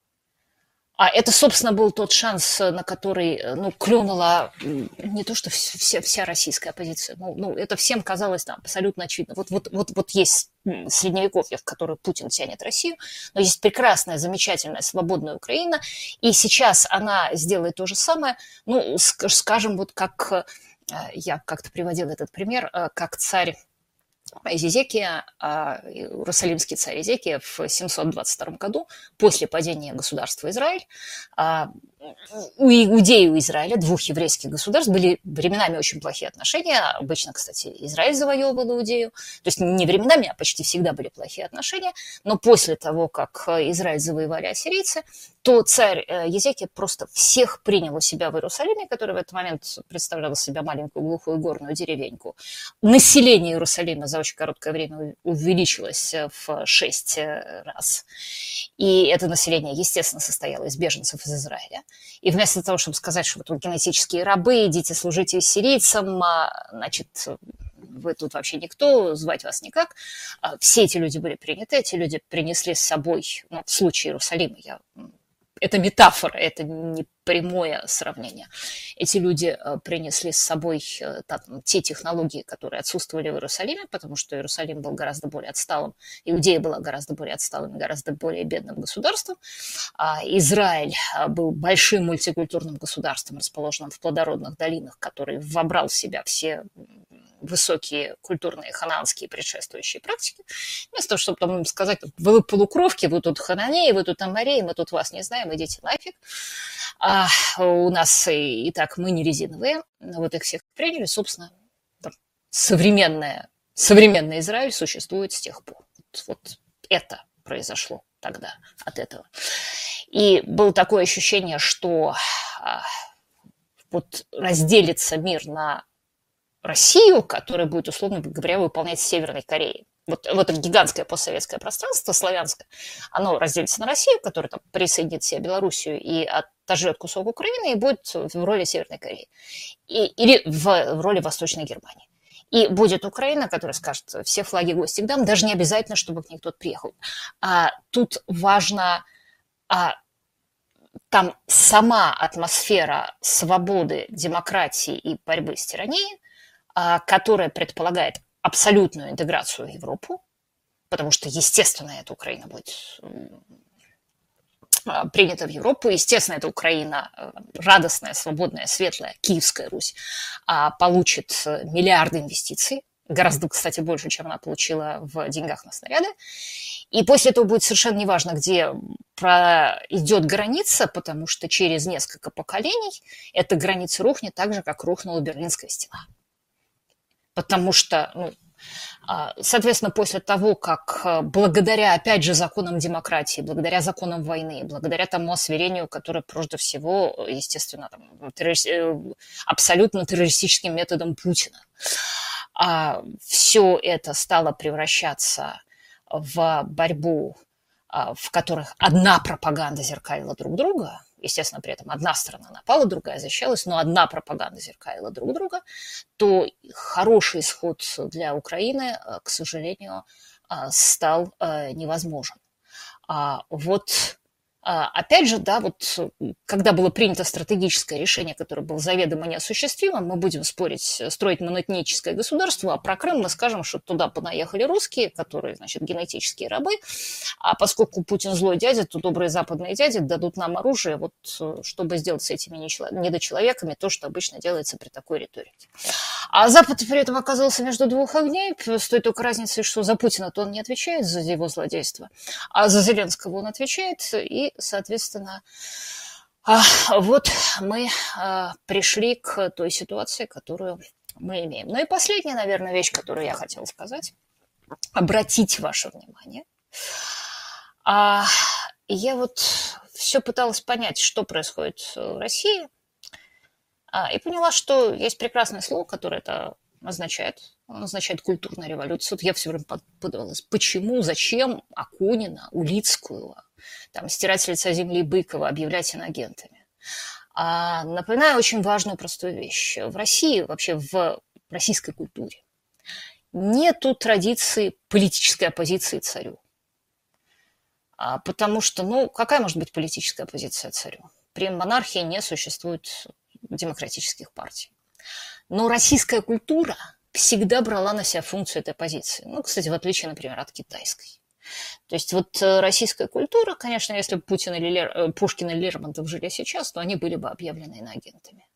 это, собственно, был тот шанс, на который клюнула не то что вся российская оппозиция, это всем казалось абсолютно очевидно. Вот есть средневековье, в которое Путин тянет Россию, но есть прекрасная, замечательная, свободная Украина, и сейчас она сделает то же самое, скажем, вот как я как-то приводила этот пример, как царь Езекия, иерусалимский царь Езекия в 722 году, после падения государства Израиль, у Иудеи и у Израиля, двух еврейских государств, были временами очень плохие отношения. Обычно, кстати, Израиль завоевывал Иудею. То есть не временами, а почти всегда были плохие отношения. Но после того, как Израиль завоевали ассирийцы, то царь Езекия просто всех принял у себя в Иерусалиме, который в этот момент представлял из себя маленькую глухую горную деревеньку. Население Иерусалима за очень короткое время увеличилось в 6 раз. И это население, естественно, состояло из беженцев из Израиля. И вместо того, чтобы сказать, что вы тут генетические рабы, идите служите сирийцам, значит, вы тут вообще никто, звать вас никак, все эти люди были приняты, эти люди принесли с собой, в случае Иерусалима, это метафора, это не прямое сравнение. Эти люди принесли с собой те технологии, которые отсутствовали в Иерусалиме, потому что Иерусалим был гораздо более отсталым, Иудея была гораздо более отсталым, гораздо более бедным государством. Израиль был большим мультикультурным государством, расположенным в плодородных долинах, который вобрал в себя все высокие культурные ханаанские предшествующие практики, вместо того, чтобы там сказать, вы полукровки, вы тут хананеи, вы тут амореи, мы тут вас не знаем, идите нафиг. У нас и так мы не резиновые, вот их всех приняли, собственно, современный Израиль существует с тех пор. Вот это произошло тогда от этого. И было такое ощущение, что вот разделится мир на Россию, которая будет, условно говоря, выполнять Северной Кореей. Вот это гигантское постсоветское пространство славянское, оно разделится на Россию, которая там присоединит себе Белоруссию и отожрет кусок Украины и будет в роли Северной Кореи. Или в роли Восточной Германии. И будет Украина, которая скажет, все флаги гости к нам, даже не обязательно, чтобы к ней кто-то приехал. Тут важно там сама атмосфера свободы, демократии и борьбы с тиранией, которая предполагает абсолютную интеграцию в Европу, потому что, естественно, эта Украина будет принята в Европу, естественно, эта Украина радостная, свободная, светлая, Киевская Русь, получит миллиарды инвестиций, гораздо, кстати, больше, чем она получила в деньгах на снаряды. И после этого будет совершенно неважно, где пройдет граница, потому что через несколько поколений эта граница рухнет так же, как рухнула Берлинская стена. Потому что Соответственно, после того, как благодаря, опять же, законам демократии, благодаря законам войны, благодаря тому освирению, которое прежде всего, естественно, абсолютно террористическим методом Путина, все это стало превращаться в борьбу, в которых одна пропаганда зеркалила друг друга, естественно, при этом одна сторона напала, другая защищалась, но одна пропаганда зеркалила друг друга, то хороший исход для Украины, к сожалению, стал невозможен. Вот опять же, да, вот когда было принято стратегическое решение, которое было заведомо неосуществимым, мы будем строить моноэтническое государство, а про Крым мы скажем, что туда понаехали русские, которые, значит, генетические рабы, а поскольку Путин злой дядя, то добрые западные дяди дадут нам оружие, вот, чтобы сделать с этими недочеловеками то, что обычно делается при такой риторике. А Запад при этом оказался между двух огней, с той только разницей, что за Путина-то он не отвечает за его злодейство, а за Зеленского он отвечает, и, соответственно, вот мы пришли к той ситуации, которую мы имеем. Ну и последняя, наверное, вещь, которую я хотела сказать, обратить ваше внимание. Я вот все пыталась понять, что происходит в России, и поняла, что есть прекрасное слово, которое это означает. Он означает культурная революция. Вот я все время подумалась, почему, зачем Акунина, Улицкую, там, стирать с лица земли Быкова объявлять иноагентами. Напоминаю очень важную простую вещь. В России, вообще в российской культуре, нету традиции политической оппозиции царю. Потому что, ну, какая может быть политическая оппозиция царю? При монархии не существует демократических партий. Но российская культура всегда брала на себя функцию этой оппозиции. Ну, кстати, в отличие, например, от китайской. То есть вот российская культура, конечно, если бы Путин Пушкин или Лермонтов жили сейчас, то они были бы объявлены иноагентами.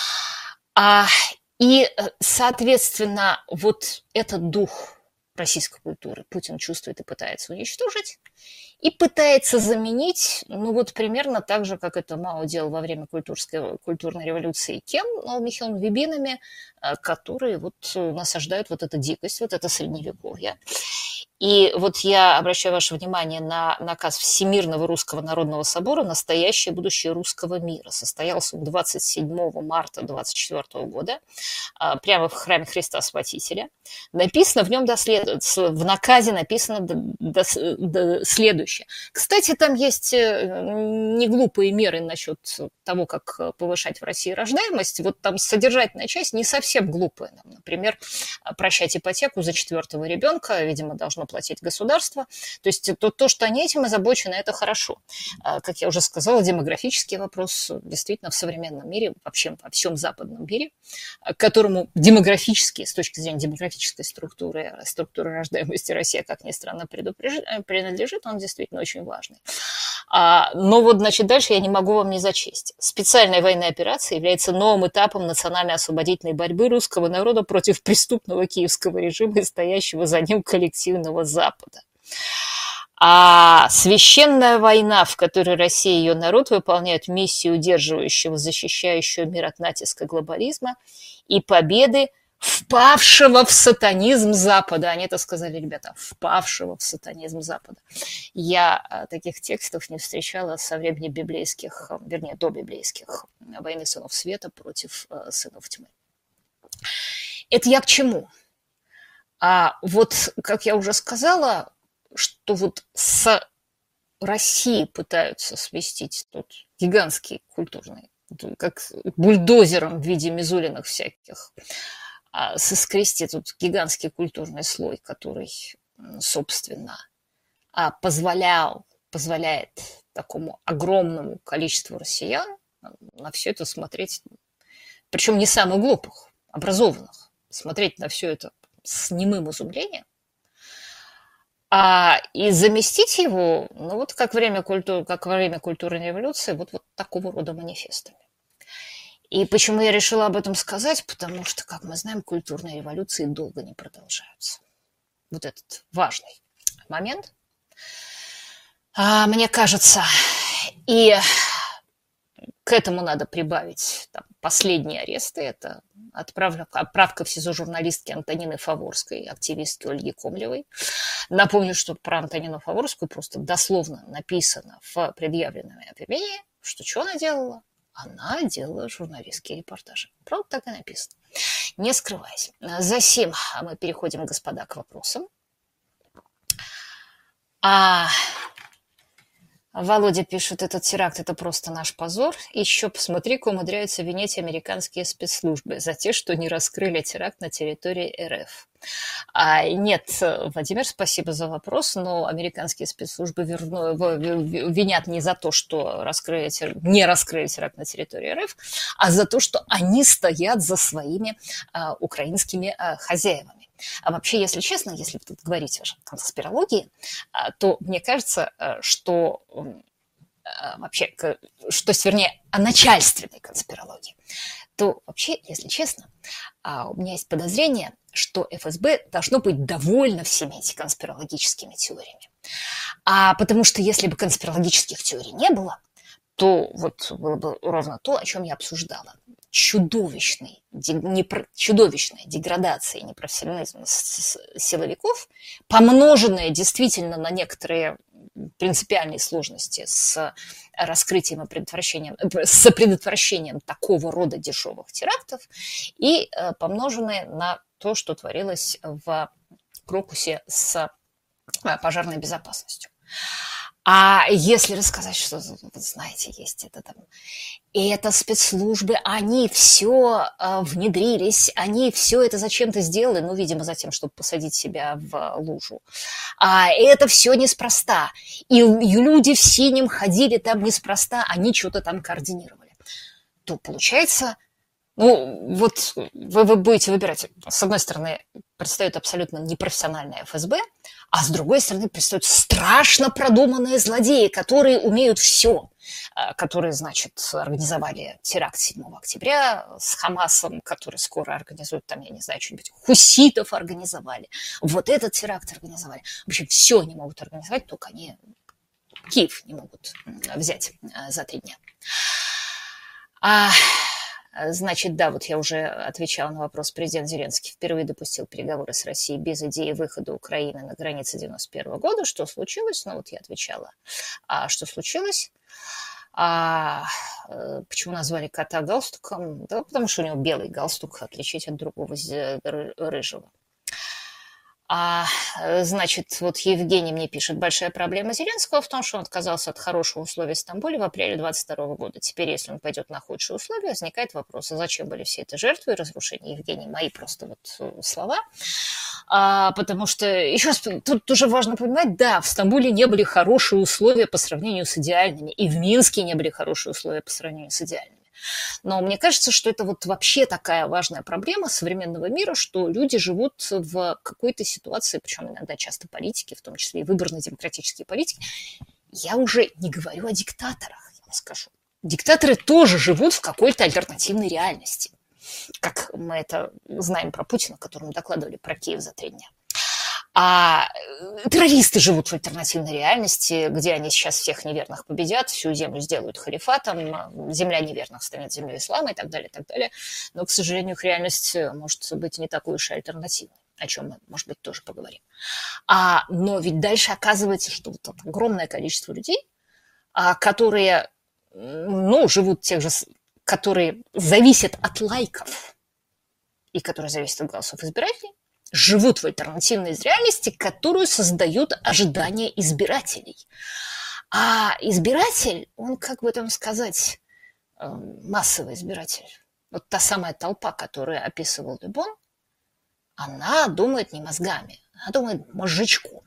И, соответственно, вот этот дух российской культуры Путин чувствует и пытается уничтожить, и пытается заменить, ну вот примерно так же, как это Мао делал во время культурной революции, кем? Михаилом Вибинами, которые вот насаждают вот эту дикость, вот это средневековье. И вот я обращаю ваше внимание на наказ Всемирного Русского Народного Собора «Настоящее и будущее русского мира». Состоялся он 27 марта 1924 года прямо в храме Христа Спасителя. Написано в нем в наказе написано следующее. Кстати, там есть неглупые меры насчет того, как повышать в России рождаемость. Вот там содержательная часть не совсем глупая. Например, прощать ипотеку за 4-го ребенка, видимо, должно платить государство. То есть то, что они этим озабочены, это хорошо. Как я уже сказала, демографический вопрос действительно в современном мире, вообще во всем западном мире, к которому демографически, с точки зрения демографической структуры рождаемости Россия, как ни странно, принадлежит, он действительно очень важный. Но вот, значит, дальше я не могу вам не зачесть. Специальная военная операция является новым этапом национально-освободительной борьбы русского народа против преступного киевского режима и стоящего за ним коллективного Запада. А священная война, в которой Россия и ее народ выполняют миссию удерживающего, защищающего мир от натиска глобализма и победы впавшего в сатанизм Запада. Они это сказали, ребята, впавшего в сатанизм Запада. Я таких текстов не встречала со времени библейских, вернее, до библейских войны сынов света против сынов тьмы. Это я к чему? Вот, как я уже сказала, что вот с России пытаются сместить тут гигантский культурный, как бульдозером в виде Мизулиных всяких, соскрести тут гигантский культурный слой, который, собственно, позволяет такому огромному количеству россиян на все это смотреть, причем не самых глупых, образованных, смотреть на все это с немым изумлением, и заместить его, ну вот как во время культурной революции, вот такого рода манифестами. И почему я решила об этом сказать? Потому что, как мы знаем, культурные революции долго не продолжаются. Вот этот важный момент, мне кажется. И К этому надо прибавить там, последние аресты. Это отправка в СИЗО журналистки Антонины Фаворской, активистки Ольги Комлевой. Напомню, что про Антонину Фаворскую просто дословно написано в предъявленном обвинении, что она делала? Она делала журналистские репортажи. Правда, так и написано. Не скрываясь. Затем мы переходим, господа, к вопросам. Володя пишет, этот теракт – это просто наш позор. Еще посмотри-ка, умудряются винить американские спецслужбы за те, что не раскрыли теракт на территории РФ. Нет, Владимир, спасибо за вопрос, но американские спецслужбы винят не за то, что не раскрыли теракт на территории РФ, а за то, что они стоят за своими украинскими хозяевами. А вообще, если честно, если вы тут говорите о конспирологии, то мне кажется, что вообще, вернее, о начальственной конспирологии, то вообще, если честно, у меня есть подозрение, что ФСБ должно быть довольно всеми этими конспирологическими теориями. Потому что если бы конспирологических теорий не было, то вот было бы ровно то, о чем я обсуждала. Чудовищная деградация и непрофессионализм силовиков, помноженная действительно на некоторые принципиальные сложности с раскрытием и предотвращением такого рода дешевых терактов и помноженные на то, что творилось в Крокусе с пожарной безопасностью. А если рассказать, что, вы знаете, есть это спецслужбы, они все внедрились, они все это зачем-то сделали, видимо, за тем, чтобы посадить себя в лужу. Это все неспроста. И люди в синем ходили там неспроста, они что-то там координировали. То получается, вот вы будете выбирать. С одной стороны, предстает абсолютно непрофессиональное ФСБ, а с другой стороны, предстают страшно продуманные злодеи, которые умеют все. Которые, значит, организовали теракт 7 октября с Хамасом, который скоро организует, там, я не знаю, что-нибудь, хуситов организовали. Вот этот теракт организовали. В общем, все они могут организовать, только они Киев не могут взять за 3 дня. Значит, да, вот я уже отвечала на вопрос. Президент Зеленский впервые допустил переговоры с Россией без идеи выхода Украины на границе 91 года. Что случилось? Вот я отвечала. Что случилось? Почему назвали кота галстуком? Да, потому что у него белый галстук, отличить от другого рыжего. Значит, вот Евгений мне пишет, большая проблема Зеленского в том, что он отказался от хороших условий в Стамбуле в апреле 22 года. Теперь, если он пойдет на худшие условия, возникает вопрос, зачем были все эти жертвы и разрушения? Евгений, мои просто слова. Потому что, еще раз, тут тоже важно понимать, да, в Стамбуле не были хорошие условия по сравнению с идеальными, и в Минске не были хорошие условия по сравнению с идеальными. Но мне кажется, что это вообще такая важная проблема современного мира, что люди живут в какой-то ситуации, причем иногда часто политики, в том числе и выборно-демократические политики. Я уже не говорю о диктаторах, я вам скажу. Диктаторы тоже живут в какой-то альтернативной реальности. Как мы это знаем про Путина, которому докладывали про Киев за 3 дня. А террористы живут в альтернативной реальности, где они сейчас всех неверных победят, всю землю сделают халифатом, земля неверных станет землей ислама и так далее, и так далее. Но, к сожалению, их реальность может быть не такой уж и альтернативной, о чем мы, может быть, тоже поговорим. Но ведь дальше оказывается, что вот огромное количество людей, которые, живут тех же, которые зависят от лайков и которые зависят от голосов избирателей, живут в альтернативной реальности, которую создают ожидания избирателей. А избиратель, он, как бы там сказать, массовый избиратель, вот та самая толпа, которую описывал Лебон, она думает не мозгами, она думает мозжечком.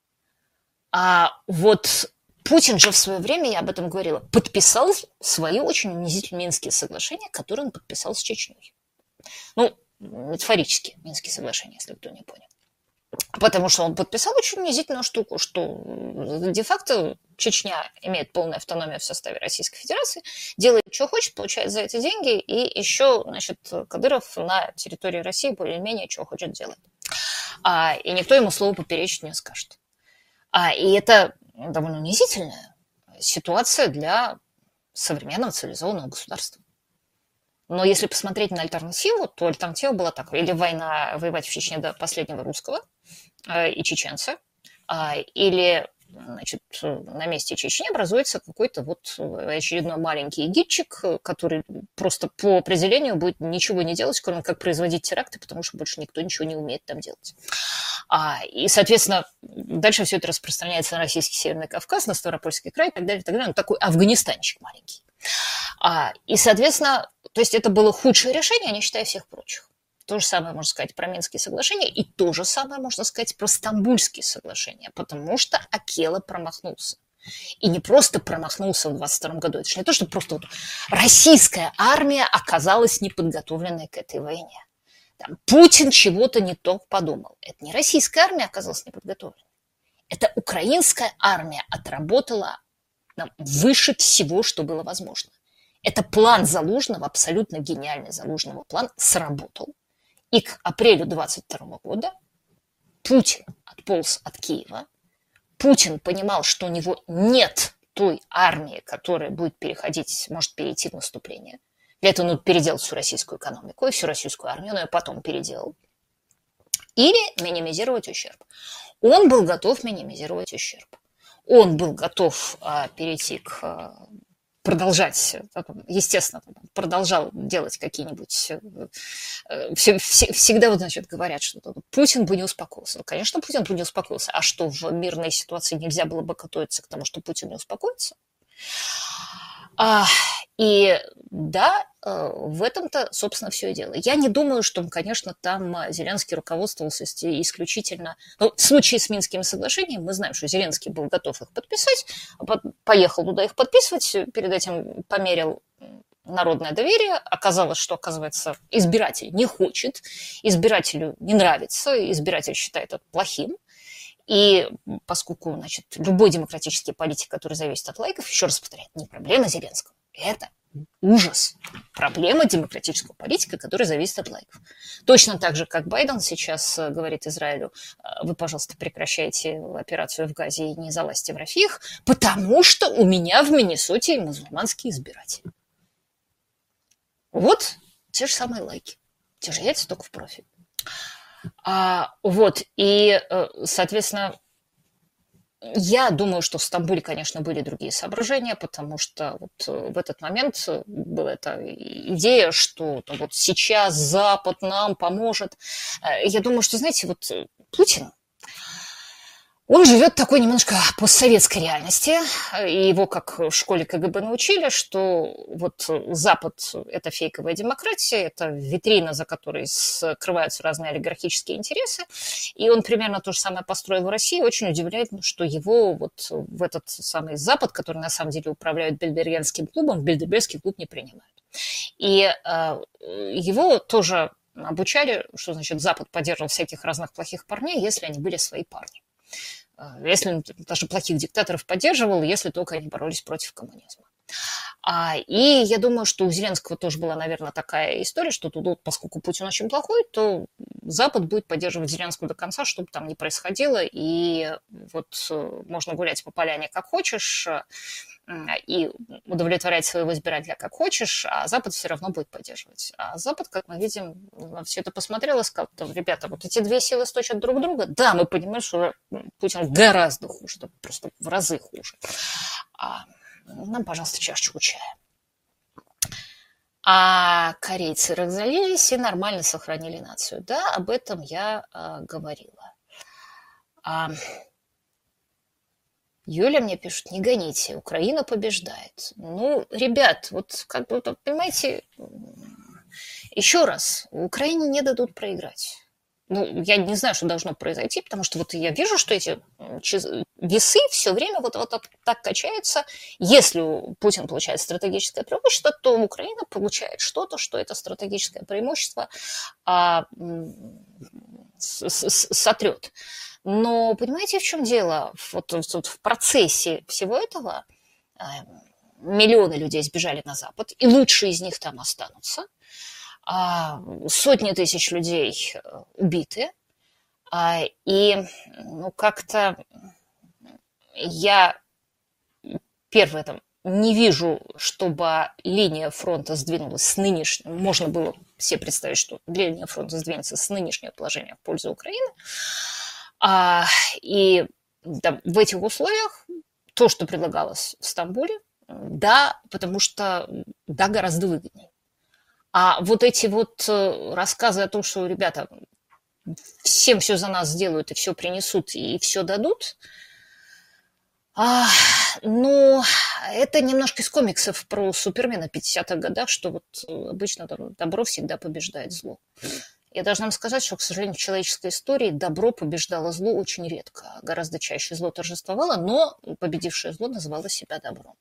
А вот Путин же в свое время, я об этом говорила, подписал свои очень унизительные Минские соглашения, которые он подписал с Чечней. Метафорически Минские соглашения, если кто не понял. Потому что он подписал очень унизительную штуку, что де-факто Чечня имеет полную автономию в составе Российской Федерации, делает, что хочет, получает за это деньги, и еще, Кадыров на территории России более-менее что хочет делать. И никто ему слова поперечить не скажет. И это довольно унизительная ситуация для современного цивилизованного государства. Но если посмотреть на альтернативу, то альтернатива была такой. Или воевать в Чечне до последнего русского и чеченца, или, значит, на месте Чечни образуется какой-то вот очередной маленький эгидчик, который просто по определению будет ничего не делать, кроме как производить теракты, потому что больше никто ничего не умеет там делать. И, соответственно, дальше все это распространяется на Российский Северный Кавказ, на Ставропольский край и так далее, и так далее. Ну, такой Афганистанчик маленький. И, соответственно, то есть это было худшее решение, не считая всех прочих. То же самое можно сказать про Минские соглашения, и то же самое можно сказать про Стамбульские соглашения, потому что Акела промахнулся. И не просто промахнулся в 22 году, это же не то, что просто вот российская армия оказалась неподготовленной к этой войне. Там Путин чего-то не то подумал. Это не российская армия оказалась неподготовленной. Это украинская армия отработала выше всего, что было возможно. Это план Залужного, абсолютно гениальный Залужного план, сработал. И к апрелю 22 года Путин отполз от Киева. Путин понимал, что у него нет той армии, которая будет может перейти в наступление. Для этого нужно переделать всю российскую экономику и всю российскую армию, но я потом переделал. Или минимизировать ущерб. Он был готов минимизировать ущерб. Он был готов продолжать, естественно, продолжал делать какие-нибудь... Всегда, вот, значит, говорят, что Путин бы не успокоился. Ну, конечно, Путин бы не успокоился. А что, в мирной ситуации нельзя было бы готовиться к тому, что Путин не успокоится? И да, в этом-то, собственно, все и дело. Я не думаю, что, конечно, там Зеленский руководствовался исключительно... Ну, в случае с Минскими соглашениями мы знаем, что Зеленский был готов их подписать, поехал туда их подписывать, перед этим померил народное доверие. Оказалось, что, оказывается, избиратель не хочет, избирателю не нравится, избиратель считает это плохим. И поскольку, значит, любой демократический политик, который зависит от лайков, еще раз повторяю, не проблема Зеленского, это ужас. Проблема демократического политика, который зависит от лайков. Точно так же, как Байден сейчас говорит Израилю: вы, пожалуйста, прекращайте операцию в Газе и не залазьте в Рафих, потому что у меня в Миннесоте мусульманские избиратели. Вот те же самые лайки. Те же яйца, только в профиль. И, соответственно, я думаю, что в Стамбуле, конечно, были другие соображения, потому что вот в этот момент была эта идея, что вот сейчас Запад нам поможет. Я думаю, что, знаете, вот Путин, он живет в такой немножко постсоветской реальности, и его, как в школе КГБ научили, что вот Запад – это фейковая демократия, это витрина, за которой скрываются разные олигархические интересы, и он примерно то же самое построил в России. Очень удивляет, что его вот в этот самый Запад, который на самом деле управляет Бильдербергским клубом, в Бильдербергский клуб не принимают. И его тоже обучали, что значит Запад поддерживал всяких разных плохих парней, если они были свои парни. Если он даже плохих диктаторов поддерживал, если только они боролись против коммунизма. И я думаю, что у Зеленского тоже была, наверное, такая история, что тут, поскольку Путин очень плохой, то Запад будет поддерживать Зеленского до конца, что бы там ни происходило, и вот можно гулять по поляне как хочешь, и удовлетворять своего избирателя как хочешь, а Запад все равно будет поддерживать. А Запад, как мы видим, все это посмотрел и сказал: ребята, вот эти две силы сточат друг друга. Да, мы понимаем, что Путин гораздо хуже, просто в разы хуже. Нам, пожалуйста, чашечку чая. А корейцы разорились и нормально сохранили нацию. Да, об этом я говорила. Юля мне пишет: не гоните, Украина побеждает. Ну, ребят, вот как бы, понимаете, еще раз, Украине не дадут проиграть. Ну, я не знаю, что должно произойти, потому что вот я вижу, что эти весы все время вот так качаются. Если Путин получает стратегическое преимущество, то Украина получает что-то, что это стратегическое преимущество сотрет. Но понимаете, в чем дело? Вот в процессе всего этого миллионы людей сбежали на Запад, и лучшие из них там останутся. Сотни тысяч людей убиты. И как-то я первое там не вижу, чтобы линия фронта сдвинулась с нынешнего. Можно было себе представить, что линия фронта сдвинется с нынешнего положения в пользу Украины. И да, в этих условиях то, что предлагалось в Стамбуле, да, потому что да, гораздо выгоднее. А вот эти вот рассказы о том, что ребята всем все за нас сделают и все принесут и все дадут, ну, это немножко из комиксов про Супермена 50-х годах, что вот обычно добро всегда побеждает зло. Я должна вам сказать, что, к сожалению, в человеческой истории добро побеждало зло очень редко. Гораздо чаще зло торжествовало, но победившее зло называло себя добром.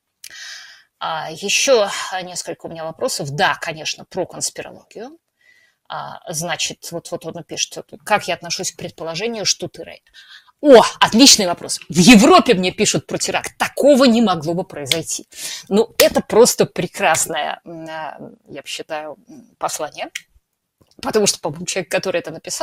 Еще несколько у меня вопросов. Да, конечно, про конспирологию. Значит, вот он пишет, как я отношусь к предположению, что ты Рэй. О, отличный вопрос. В Европе мне пишут про теракт. Такого не могло бы произойти. Ну, это просто прекрасное, я считаю, послание. Потому что, по-моему, человек, который это написал,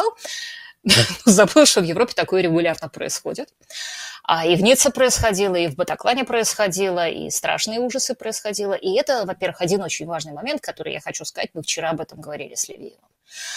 забыл, что в Европе такое регулярно происходит. И в Ницце происходило, и в Батаклане происходило, и страшные ужасы происходило. И это, во-первых, один очень важный момент, который я хочу сказать. Мы вчера об этом говорили с Левиевым.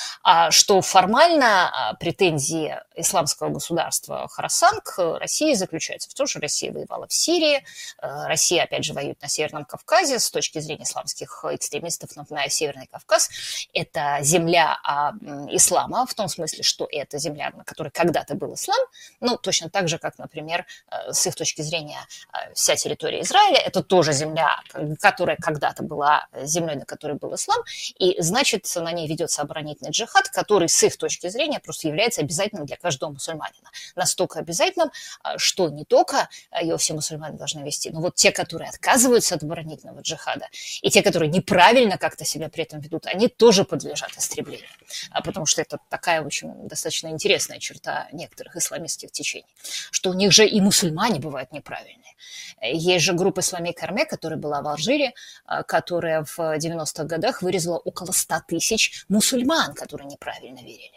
Что формально претензии исламского государства Хорасан к России заключаются в том, что Россия воевала в Сирии, Россия, опять же, воюет на Северном Кавказе. С точки зрения исламских экстремистов, напоминаю, Северный Кавказ – это земля ислама, в том смысле, что это земля, на которой когда-то был ислам, ну, точно так же, как, например, с их точки зрения, вся территория Израиля – это тоже земля, которая когда-то была землей, на которой был ислам, и, значит, на ней ведется оборонительный джихад, который с их точки зрения просто является обязательным для каждого мусульманина. Настолько обязательным, что не только его все мусульмане должны вести, но вот те, которые отказываются от оборонительного джихада, и те, которые неправильно как-то себя при этом ведут, они тоже подлежат истреблению. Потому что это такая очень достаточно интересная черта некоторых исламистских течений, что у них же и мусульмане бывают неправильные. Есть же группа Исламик Арме, которая была в Алжире, которая в 90-х годах вырезала около 100 тысяч мусульман, которые неправильно верили.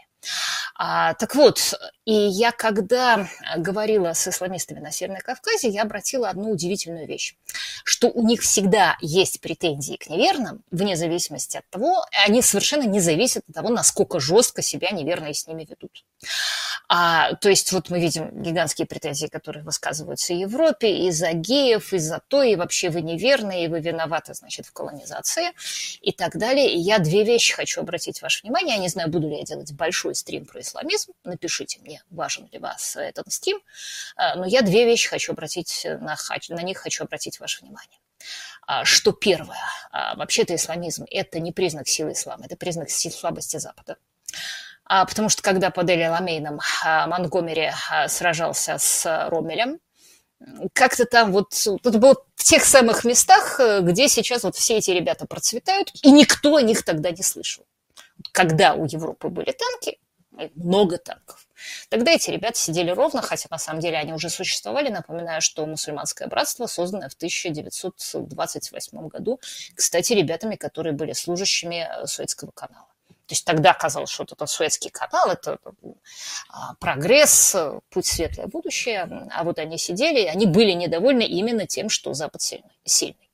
Так вот, и я когда говорила с исламистами на Северном Кавказе, я обратила одну удивительную вещь, что у них всегда есть претензии к неверным, вне зависимости от того, они совершенно не зависят от того, насколько жестко себя неверные с ними ведут. То есть вот мы видим гигантские претензии, которые высказываются в Европе из-за геев, из-за то, и вообще вы неверные, и вы виноваты, значит, в колонизации и так далее. И я две вещи хочу обратить ваше внимание. Я не знаю, буду ли я делать большой стрим про исламизм. Напишите мне, важен ли вас этот стрим. Но я две вещи хочу обратить, на них хочу обратить ваше внимание. Что первое, вообще-то исламизм – это не признак силы ислама, это признак слабости Запада. Потому что когда под Эль-Аламейном Монтгомери сражался с Роммелем, как-то там вот это было в тех самых местах, где сейчас вот все эти ребята процветают, и никто о них тогда не слышал. Когда у Европы были танки, много танков, тогда эти ребята сидели ровно, хотя на самом деле они уже существовали. Напоминаю, что мусульманское братство, созданное в 1928 году, кстати, ребятами, которые были служащими Суэцкого канала. То есть тогда казалось, что вот этот Суэцкий канал – это прогресс, путь в светлое будущее. А вот они сидели, и они были недовольны именно тем, что Запад сильный.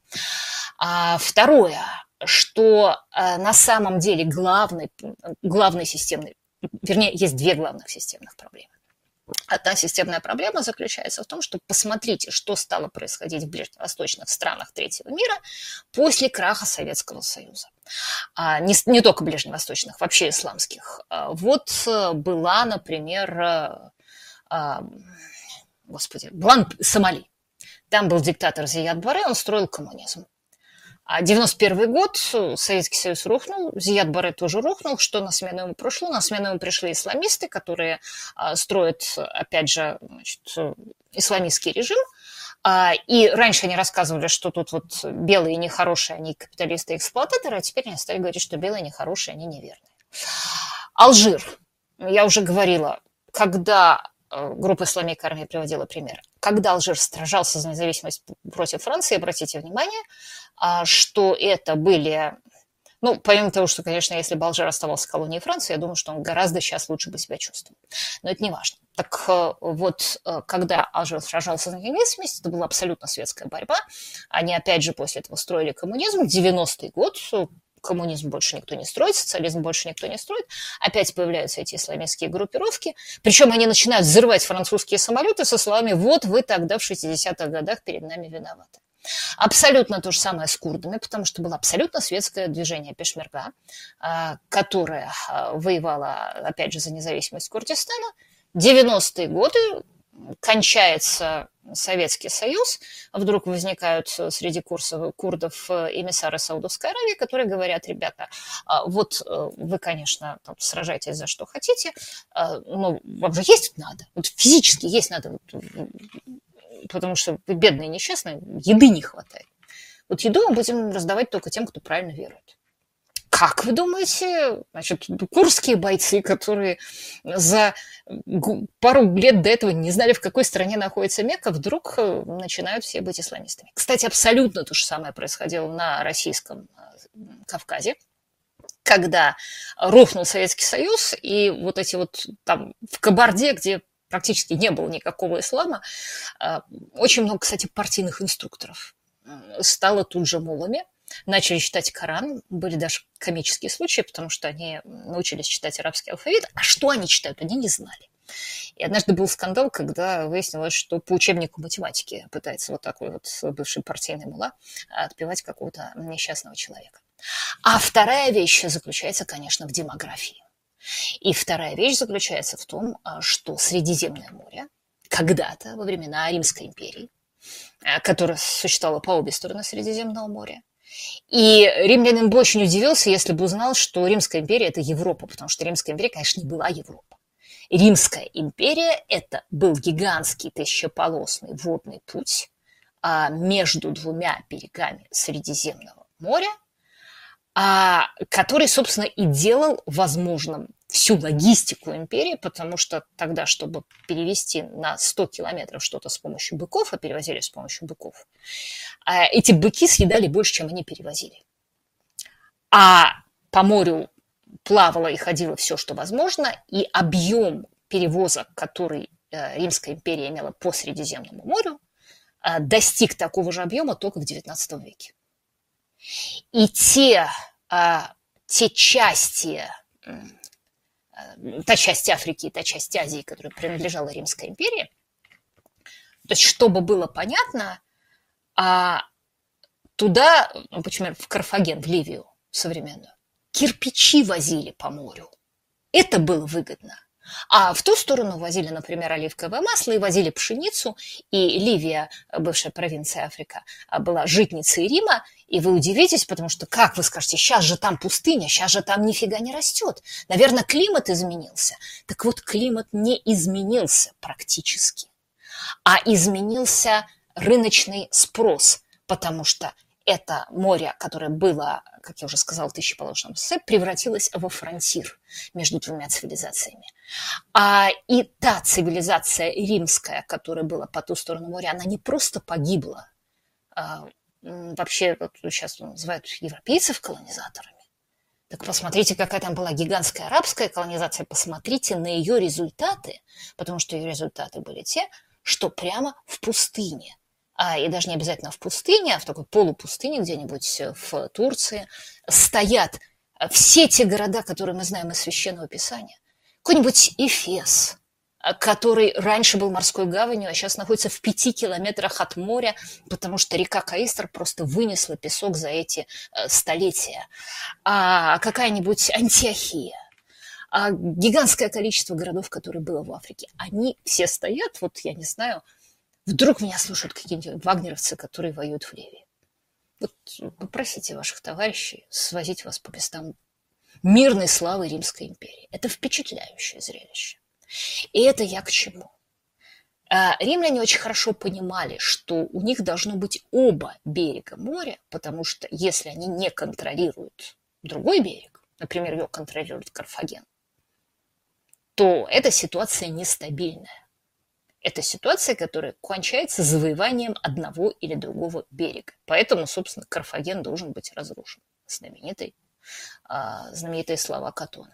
Второе, что на самом деле главный системный, вернее, есть две главных системных проблемы. Одна системная проблема заключается в том, что посмотрите, что стало происходить в ближневосточных странах третьего мира после краха Советского Союза. Не только ближневосточных, вообще исламских. Вот была, например, Сомали. Там был диктатор Зияд Баре, он строил коммунизм. 91 год, Советский Союз рухнул, Зияд Баре тоже рухнул, что на смену ему пришло? На смену ему пришли исламисты, которые строят, опять же, значит, исламистский режим. И раньше они рассказывали, что тут вот белые нехорошие, они капиталисты и эксплуататоры, а теперь они стали говорить, что белые нехорошие, они неверные. Алжир. Я уже говорила, когда группа Исламик Арме приводила пример. Когда Алжир сражался за независимость против Франции, обратите внимание, что это были Ну, помимо того, что, конечно, если бы Алжир оставался колонией Франции, я думаю, что он гораздо сейчас лучше бы себя чувствовал. Но это не важно. Так вот, когда Алжир сражался за независимость, это была абсолютно светская борьба. Они, опять же, после этого строили коммунизм. 90-й год, коммунизм больше никто не строит, социализм больше никто не строит. Опять появляются эти исламистские группировки. Причем они начинают взрывать французские самолеты со словами «Вот вы тогда в 60-х годах перед нами виноваты». Абсолютно то же самое с курдами, потому что было абсолютно светское движение Пешмерга, которое воевало, опять же, за независимость Курдистана. 90-е годы, кончается Советский Союз, вдруг возникают среди курдов эмиссары Саудовской Аравии, которые говорят: ребята, вот вы, конечно, там, сражаетесь за что хотите, но вам же есть надо, вот физически есть надо, потому что вы бедные, несчастные, еды не хватает. Вот еду мы будем раздавать только тем, кто правильно верует. Как вы думаете, значит, курдские бойцы, которые за пару лет до этого не знали, в какой стране находится Мекка, вдруг начинают все быть исламистами? Кстати, абсолютно то же самое происходило на российском Кавказе, когда рухнул Советский Союз, и вот эти вот там в Кабарде, где практически не было никакого ислама, очень много, кстати, партийных инструкторов стало тут же муллами, начали читать Коран, были даже комические случаи, потому что они научились читать арабский алфавит, а что они читают, они не знали. И однажды был скандал, когда выяснилось, что по учебнику математики пытается вот такой вот бывший партийный мулла отпевать какого-то несчастного человека. А вторая вещь заключается, конечно, в демографии. И вторая вещь заключается в том, что Средиземное море когда-то, во времена Римской империи, которая существовала по обе стороны Средиземного моря, и римлянин бы очень удивился, если бы узнал, что Римская империя – это Европа, потому что Римская империя, конечно, не была Европа. Римская империя – это был гигантский тысячеполосный водный путь между двумя берегами Средиземного моря, который, собственно, и делал возможным всю логистику империи, потому что тогда, чтобы перевести на 100 километров что-то с помощью быков, а перевозили с помощью быков, эти быки съедали больше, чем они перевозили. А по морю плавало и ходило все, что возможно, и объем перевозок, который Римская империя имела по Средиземному морю, достиг такого же объема только в XIX веке. И та часть Африки и та часть Азии, которая принадлежала Римской империи, то есть, чтобы было понятно, туда, например, в Карфаген, в Ливию современную, кирпичи возили по морю. Это было выгодно. А в ту сторону возили, например, оливковое масло и возили пшеницу. И Ливия, бывшая провинция Африка, была житницей Рима. И вы удивитесь, потому что, как вы скажете, сейчас же там пустыня, сейчас же там нифига не растет. Наверное, климат изменился. Так вот, климат не изменился практически, а изменился рыночный спрос, потому что это море, которое было, как я уже сказала, тысячеполосным шоссе, превратилось во фронтир между двумя цивилизациями. И та цивилизация римская, которая была по ту сторону моря, она не просто погибла. Вообще, вот сейчас называют европейцев колонизаторами. Так посмотрите, какая там была гигантская арабская колонизация, посмотрите на ее результаты, потому что ее результаты были те, что прямо в пустыне, и даже не обязательно в пустыне, а в такой полупустыне где-нибудь в Турции, стоят все те города, которые мы знаем из Священного Писания. Какой-нибудь Эфес, который раньше был морской гаванью, а сейчас находится в 5 километрах от моря, потому что река Каистр просто вынесла песок за эти столетия. Какая-нибудь Антиохия, гигантское количество городов, которые было в Африке, они все стоят, вот я не знаю, вдруг меня слушают какие-нибудь вагнеровцы, которые воюют в Ливии. Вот попросите ваших товарищей свозить вас по местам мирной славы Римской империи. Это впечатляющее зрелище. И это я к чему? Римляне очень хорошо понимали, что у них должно быть оба берега моря, потому что если они не контролируют другой берег, например, ее контролирует Карфаген, то эта ситуация нестабильная. Это ситуация, которая кончается завоеванием одного или другого берега. Поэтому, собственно, Карфаген должен быть разрушен. Знаменитый знаменитые слова Каттона.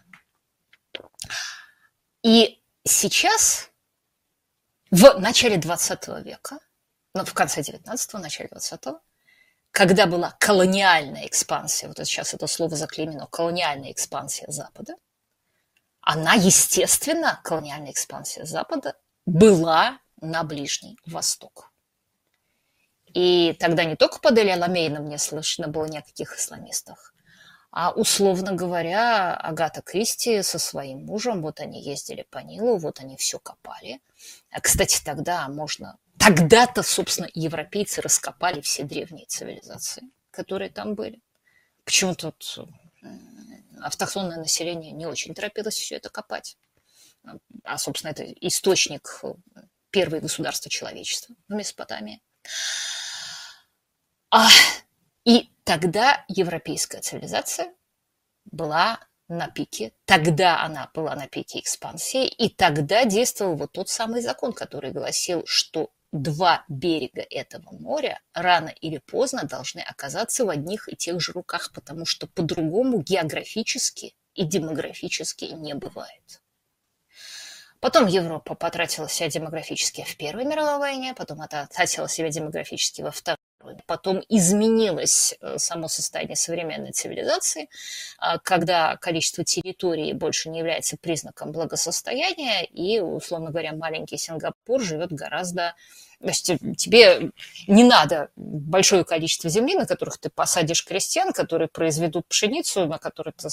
И сейчас, в начале 20 века, в конце 19-го, начале 20-го, когда была колониальная экспансия, вот сейчас это слово заклеймено, колониальная экспансия Запада, она, естественно, колониальная экспансия Запада была на Ближний Восток. И тогда не только под Эль-Аламейном не слышно было ни о каких исламистах, а, условно говоря, Агата Кристи со своим мужем, вот они ездили по Нилу, вот они все копали. Кстати, тогда-то, собственно, европейцы раскопали все древние цивилизации, которые там были. Почему тут автохтонное население не очень торопилось все это копать? А, собственно, это источник первого государства человечества в Месопотамии. И тогда европейская цивилизация была на пике, тогда она была на пике экспансии, и тогда действовал вот тот самый закон, который гласил, что два берега этого моря рано или поздно должны оказаться в одних и тех же руках, потому что по-другому географически и демографически не бывает. Потом Европа потратила себя демографически в Первой мировой войне, потом потратила себя демографически во Второй. Потом изменилось само состояние современной цивилизации, когда количество территорий больше не является признаком благосостояния, и, условно говоря, маленький Сингапур живет гораздо... То есть тебе не надо большое количество земли, на которых ты посадишь крестьян, которые произведут пшеницу, на которой ты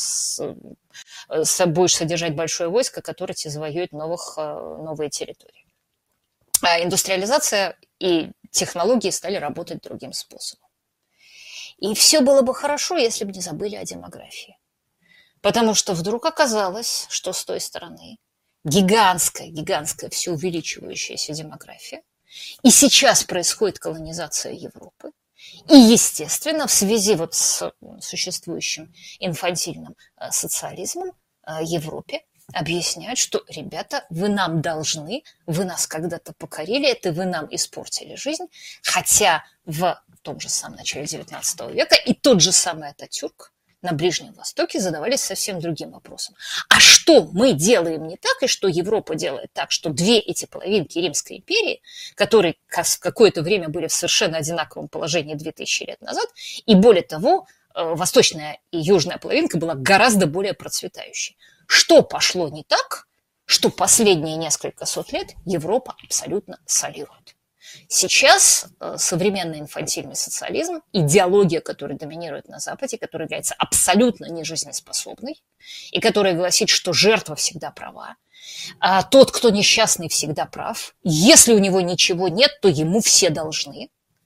будешь содержать большое войско, которое тебе завоюет новые территории. Индустриализация и технологии стали работать другим способом. И все было бы хорошо, если бы не забыли о демографии. Потому что вдруг оказалось, что с той стороны гигантская, все увеличивающаяся демография. И сейчас происходит колонизация Европы. И, естественно, в связи вот с существующим инфантильным социализмом Европе объясняют, что, ребята, вы нам должны, вы нас когда-то покорили, это вы нам испортили жизнь, хотя в том же самом начале XIX века и тот же самый Ататюрк на Ближнем Востоке задавались совсем другим вопросом. А что мы делаем не так, и что Европа делает так, что две эти половинки Римской империи, которые какое-то время были в совершенно одинаковом положении 2000 лет назад, и более того, восточная и южная половинка была гораздо более процветающей. Что пошло не так, что последние несколько сот лет Европа абсолютно солирует. Сейчас современный инфантильный социализм, идеология, которая доминирует на Западе, которая является абсолютно нежизнеспособной, и которая гласит, что жертва всегда права, а тот, кто несчастный, всегда прав. Если у него ничего нет, то ему все должны.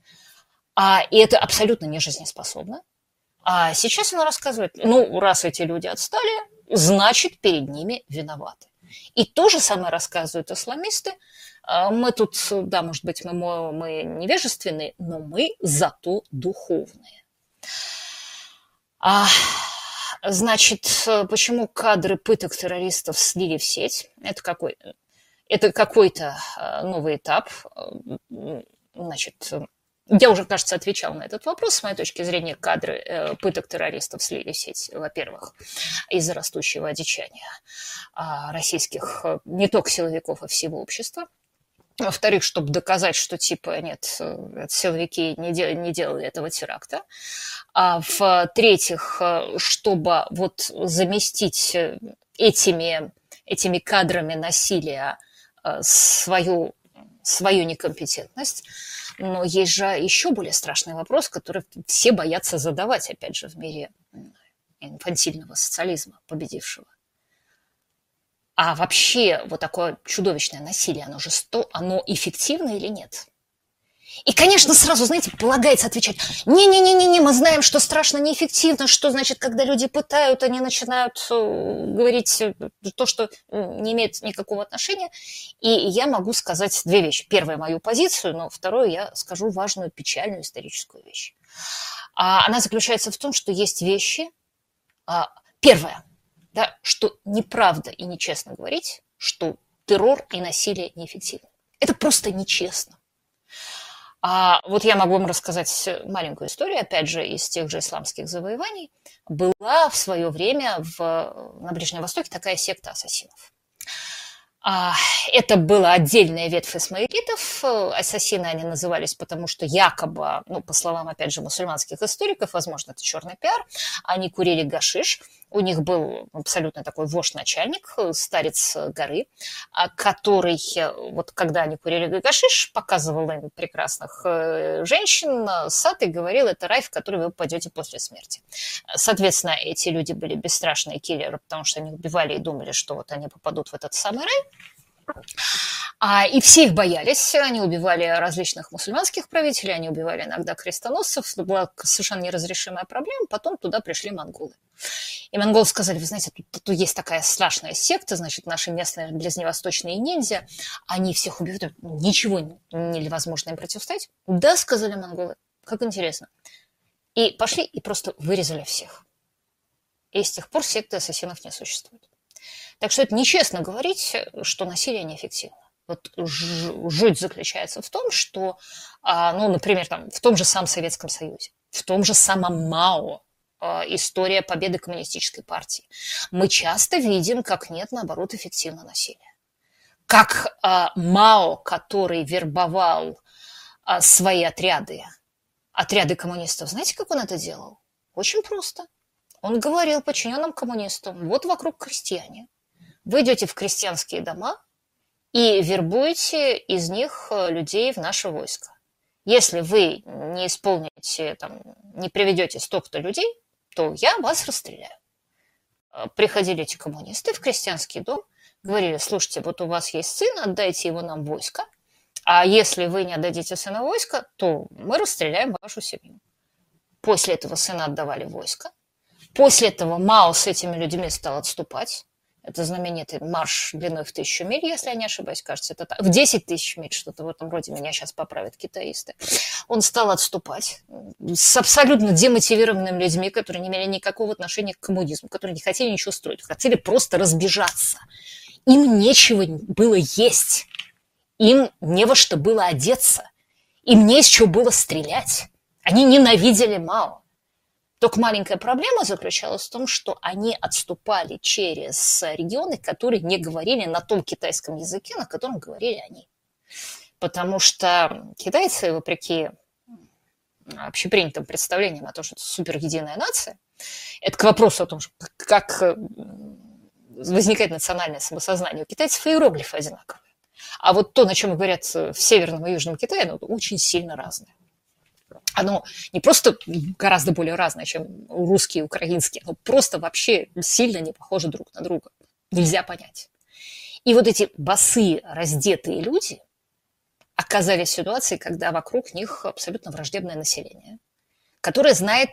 И это абсолютно нежизнеспособно. А сейчас она рассказывает, раз эти люди отстали, значит, перед ними виноваты. И то же самое рассказывают исламисты. Мы тут, да, может быть, мы невежественные, но мы зато духовные. Значит, почему кадры пыток террористов слили в сеть? Это какой-то новый этап. Значит, я уже, кажется, отвечала на этот вопрос. С моей точки зрения, кадры пыток террористов слили в сеть, во-первых, из-за растущего одичания российских не только силовиков, а всего общества. Во-вторых, чтобы доказать, что нет, силовики не делали этого теракта. А в-третьих, чтобы вот заместить этими кадрами насилия свою некомпетентность. Но есть же еще более страшный вопрос, который все боятся задавать, опять же, в мире инфантильного социализма, победившего. А вообще вот такое чудовищное насилие, оно эффективно или нет? И, конечно, сразу, знаете, полагается отвечать: не-не-не-не, мы знаем, что страшно неэффективно, что значит, когда люди пытают, они начинают говорить то, что не имеет никакого отношения. И я могу сказать две вещи. Первое, мою позицию, но второе, я скажу важную, печальную историческую вещь. Она заключается в том, что есть вещи. Первое, да, что неправда и нечестно говорить, что террор и насилие неэффективны. Это просто нечестно. Вот я могу вам рассказать маленькую историю, опять же, из тех же исламских завоеваний. Была в свое время на Ближнем Востоке такая секта ассасинов. Это была отдельная ветвь исмаилитов. Ассасины они назывались, потому что якобы, по словам, опять же, мусульманских историков, возможно, это черный пиар, они курили гашиш. У них был абсолютно такой вождь-начальник, старец горы, который, вот когда они курили гашиш, показывал им прекрасных женщин, сад и говорил, это рай, в который вы попадете после смерти. Соответственно, эти люди были бесстрашные киллеры, потому что они убивали и думали, что вот они попадут в этот самый рай. И все их боялись, они убивали различных мусульманских правителей, они убивали иногда крестоносцев, это была совершенно неразрешимая проблема, потом туда пришли монголы. И монголы сказали, вы знаете, тут есть такая страшная секта, значит, наши местные ближневосточные ниндзя, они всех убивают, ничего невозможно им противостоять. Да, сказали монголы, как интересно. И пошли и просто вырезали всех. И с тех пор секты ассасинов не существует. Так что это нечестно говорить, что насилие неэффективно. Вот жуть заключается в том, что, например, в том же самом Советском Союзе, в том же самом МАО, история победы коммунистической партии, мы часто видим, как нет, наоборот, эффективного насилия. Как МАО, который вербовал свои отряды коммунистов, знаете, как он это делал? Очень просто. Он говорил подчиненным коммунистам, вот вокруг крестьяне. Вы идете в крестьянские дома и вербуете из них людей в наше войско. Если вы не исполните, не приведете столько-то людей, то я вас расстреляю. Приходили эти коммунисты в крестьянский дом, говорили, слушайте, вот у вас есть сын, отдайте его нам в войско, а если вы не отдадите сына в войско, то мы расстреляем вашу семью. После этого сына отдавали в войско. После этого МАО с этими людьми стал отступать. Это знаменитый марш длиной в 1000 миль, если я не ошибаюсь, кажется, это так. В 10 тысяч миль, что-то в этом роде, меня сейчас поправят китаисты. Он стал отступать с абсолютно демотивированными людьми, которые не имели никакого отношения к коммунизму, которые не хотели ничего строить, хотели просто разбежаться. Им нечего было есть, им не во что было одеться, им не из чего было стрелять. Они ненавидели МАО. Только маленькая проблема заключалась в том, что они отступали через регионы, которые не говорили на том китайском языке, на котором говорили они. Потому что китайцы, вопреки общепринятым представлениям о том, что это суперединая нация, это к вопросу о том, как возникает национальное самосознание. У китайцев иероглифы одинаковые. А вот то, на чем говорят в Северном и Южном Китае, очень сильно разное. Оно не просто гораздо более разное, чем русские и украинские, оно просто вообще сильно не похожи друг на друга. Нельзя понять. И вот эти босые, раздетые люди оказались в ситуации, когда вокруг них абсолютно враждебное население, которое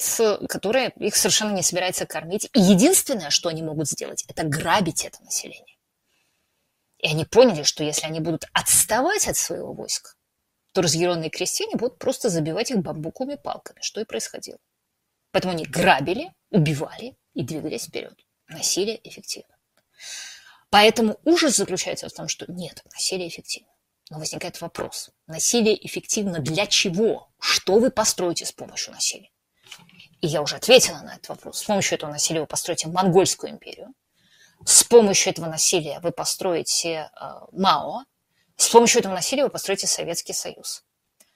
их совершенно не собирается кормить. И единственное, что они могут сделать, это грабить это население. И они поняли, что если они будут отставать от своего войска, то разъяренные крестьяне будут просто забивать их бамбуковыми палками, что и происходило. Поэтому они грабили, убивали и двигались вперед. Насилие эффективно. Поэтому ужас заключается в том, что нет, насилие эффективно. Но возникает вопрос, насилие эффективно для чего? Что вы построите с помощью насилия? И я уже ответила на этот вопрос. С помощью этого насилия вы построите Монгольскую империю. С помощью этого насилия вы построите МАО. С помощью этого насилия вы построите Советский Союз.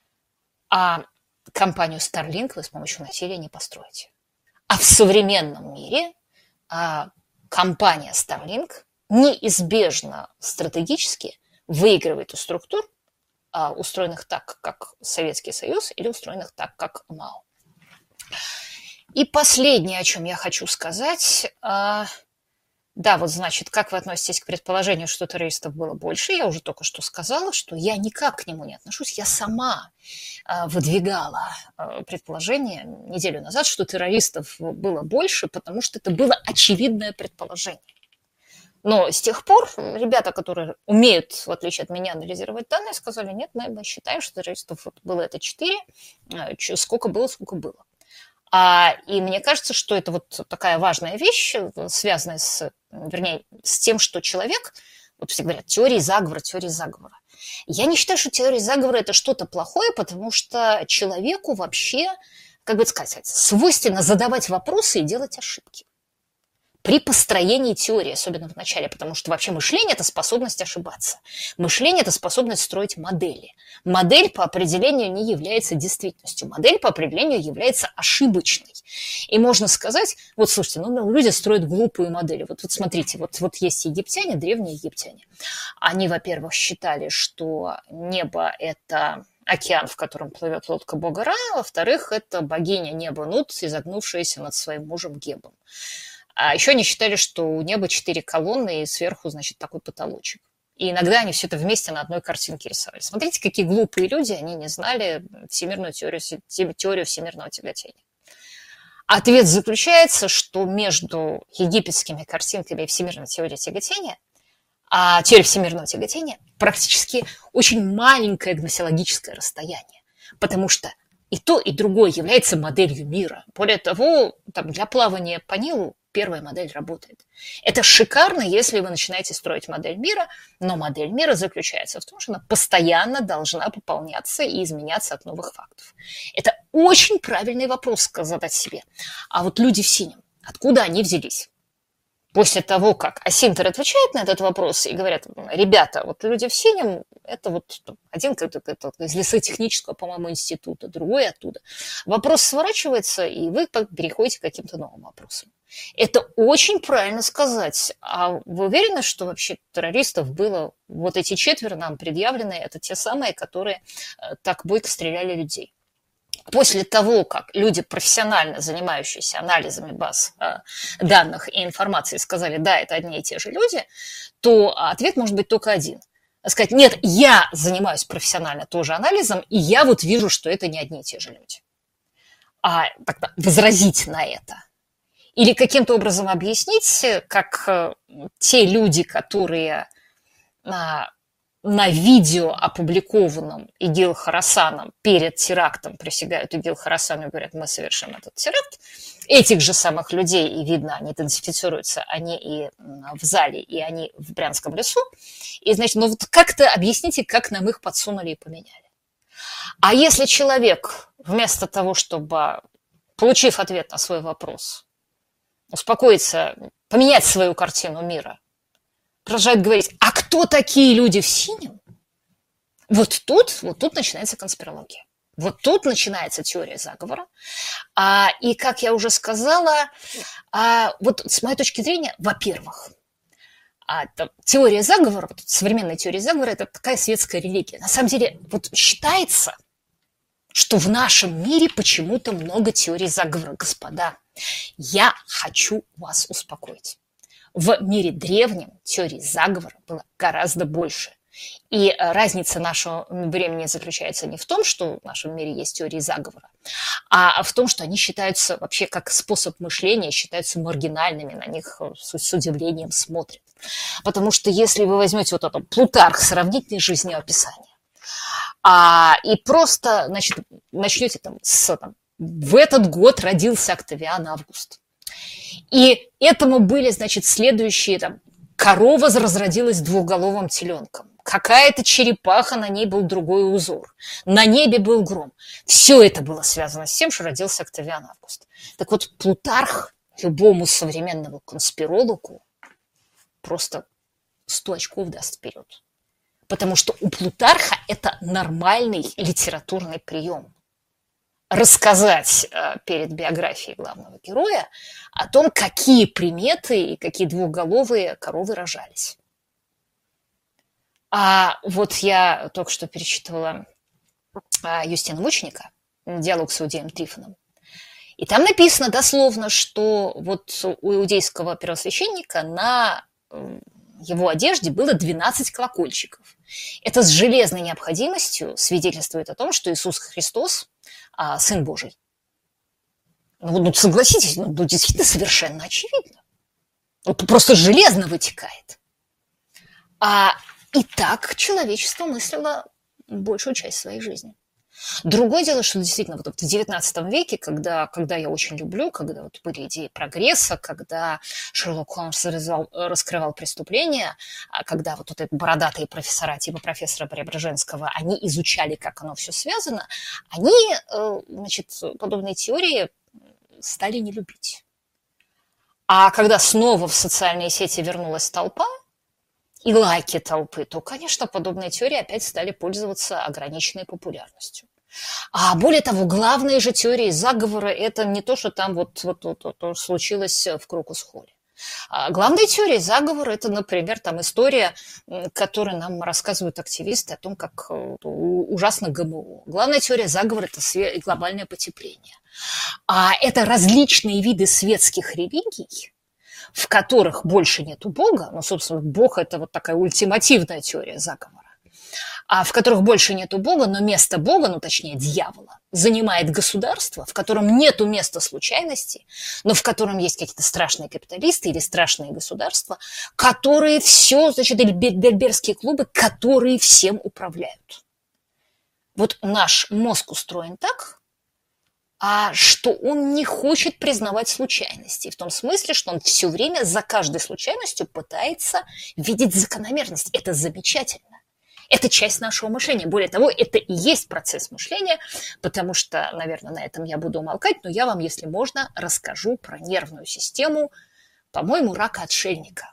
А компанию Starlink вы с помощью насилия не построите. А в современном мире компания Starlink неизбежно стратегически выигрывает у структур, устроенных так, как Советский Союз, или устроенных так, как МАО. И последнее, о чем я хочу сказать. Да, вот значит, как вы относитесь к предположению, что террористов было больше? Я уже только что сказала, что я никак к нему не отношусь. Я сама выдвигала предположение неделю назад, что террористов было больше, потому что это было очевидное предположение. Но с тех пор ребята, которые умеют, в отличие от меня, анализировать данные, сказали, нет, мы считаем, что террористов было это 4, сколько было, сколько было. И мне кажется, что это вот такая важная вещь, связанная с тем, что человек, вот все говорят, теории заговора. Я не считаю, что теория заговора – это что-то плохое, потому что человеку вообще, как бы сказать, свойственно задавать вопросы и делать ошибки при построении теории, особенно в начале, потому что вообще мышление – это способность ошибаться. Мышление – это способность строить модели. Модель по определению не является действительностью. Модель по определению является ошибочной. И можно сказать, вот слушайте, ну люди строят глупые модели. Вот смотрите, вот есть египтяне, древние египтяне. Они, во-первых, считали, что небо – это океан, в котором плывет лодка бога Ра, а во-вторых, это богиня неба Нут, изогнувшаяся над своим мужем Гебом. А еще они считали, что у неба 4 колонны и сверху, значит, такой потолочек. И иногда они все это вместе на одной картинке рисовали. Смотрите, какие глупые люди, они не знали всемирную теорию всемирного тяготения. Ответ заключается, что между египетскими картинками и всемирной теорией тяготения, теория всемирного тяготения практически очень маленькое гносеологическое расстояние, потому что и то, и другое является моделью мира. Более того, там, для плавания по Нилу первая модель работает. Это шикарно, если вы начинаете строить модель мира, но модель мира заключается в том, что она постоянно должна пополняться и изменяться от новых фактов. Это очень правильный вопрос задать себе. А вот люди в синем, откуда они взялись? После того, как Асинтер отвечает на этот вопрос и говорят, ребята, вот люди в синем, это вот один из лесотехнического, по-моему, института, другой оттуда. Вопрос сворачивается, и вы переходите к каким-то новым вопросам. Это очень правильно сказать. А вы уверены, что вообще террористов было, вот эти 4 нам предъявленные, это те самые, которые так бойко стреляли людей? После того, как люди, профессионально занимающиеся анализами баз данных и информации, сказали, да, это одни и те же люди, то ответ может быть только один. Сказать, нет, я занимаюсь профессионально тоже анализом, и я вот вижу, что это не одни и те же люди. А тогда возразить на это. Или каким-то образом объяснить, как те люди, которые на видео, опубликованном Игил Хорасаном перед терактом, присягают Игил Хорасану и говорят, мы совершим этот теракт. Этих же самых людей, и видно, они идентифицируются, они и в зале, и они в Брянском лесу. И, значит, ну вот как-то объясните, как нам их подсунули и поменяли. А если человек, вместо того, чтобы, получив ответ на свой вопрос, успокоиться, поменять свою картину мира, продолжает говорить, а кто такие люди в синем? Вот тут начинается конспирология. Вот тут начинается теория заговора. И, как я уже сказала, вот с моей точки зрения, во-первых, теория заговора, современная теория заговора, это такая светская религия. На самом деле, вот считается, что в нашем мире почему-то много теорий заговора. Господа, я хочу вас успокоить. В мире древнем теорий заговора было гораздо больше. И разница нашего времени заключается не в том, что в нашем мире есть теории заговора, а в том, что они считаются вообще как способ мышления, считаются маргинальными, на них с удивлением смотрят. Потому что если вы возьмете вот это Плутарх, сравнительное жизнеописание, и просто, значит, начнете в этот год родился Октавиан Август. И этому были, значит, следующие, корова разродилась двухголовым теленком. Какая-то черепаха, на ней был другой узор. На небе был гром. Все это было связано с тем, что родился Октавиан Август. Так вот, Плутарх любому современному конспирологу просто 100 очков даст вперед. Потому что у Плутарха это нормальный литературный прием. Рассказать перед биографией главного героя о том, какие приметы и какие двухголовые коровы рожались. Вот я только что перечитывала Юстина Мученика, диалог с иудеем Трифоном. И там написано дословно, что вот у иудейского первосвященника на его одежде было 12 колокольчиков. Это с железной необходимостью свидетельствует о том, что Иисус Христос Сын Божий. Ну, согласитесь, действительно совершенно очевидно. Просто железно вытекает. И так человечество мыслило большую часть своей жизни. Другое дело, что действительно вот в XIX веке, когда я очень люблю, когда вот были идеи прогресса, когда Шерлок Холмс раскрывал преступления, когда вот эти бородатые профессора типа профессора Преображенского, они изучали, как оно все связано, они, значит, подобные теории стали не любить. А когда снова в социальные сети вернулась толпа, и лайки толпы, то, конечно, подобные теории опять стали пользоваться ограниченной популярностью. А более того, главные же теории заговора – это не то, что там вот случилось в Крокус-Холле. Главная теория заговора – это, например, там история, которую нам рассказывают активисты о том, как ужасно ГМО. Главная теория заговора – это глобальное потепление. А это различные виды светских религий, в которых больше нету Бога, ну, собственно, Бог – это вот такая ультимативная теория заговора, а в которых больше нету Бога, но место Бога, ну, точнее, дьявола, занимает государство, в котором нету места случайности, но в котором есть какие-то страшные капиталисты или страшные государства, которые все, значит, или бельберские клубы, которые всем управляют. Вот наш мозг устроен так, что он не хочет признавать случайности, в том смысле, что он все время за каждой случайностью пытается видеть закономерность. Это замечательно. Это часть нашего мышления. Более того, это и есть процесс мышления, потому что, наверное, на этом я буду умолкать, но я вам, если можно, расскажу про нервную систему, по-моему, рака-отшельника.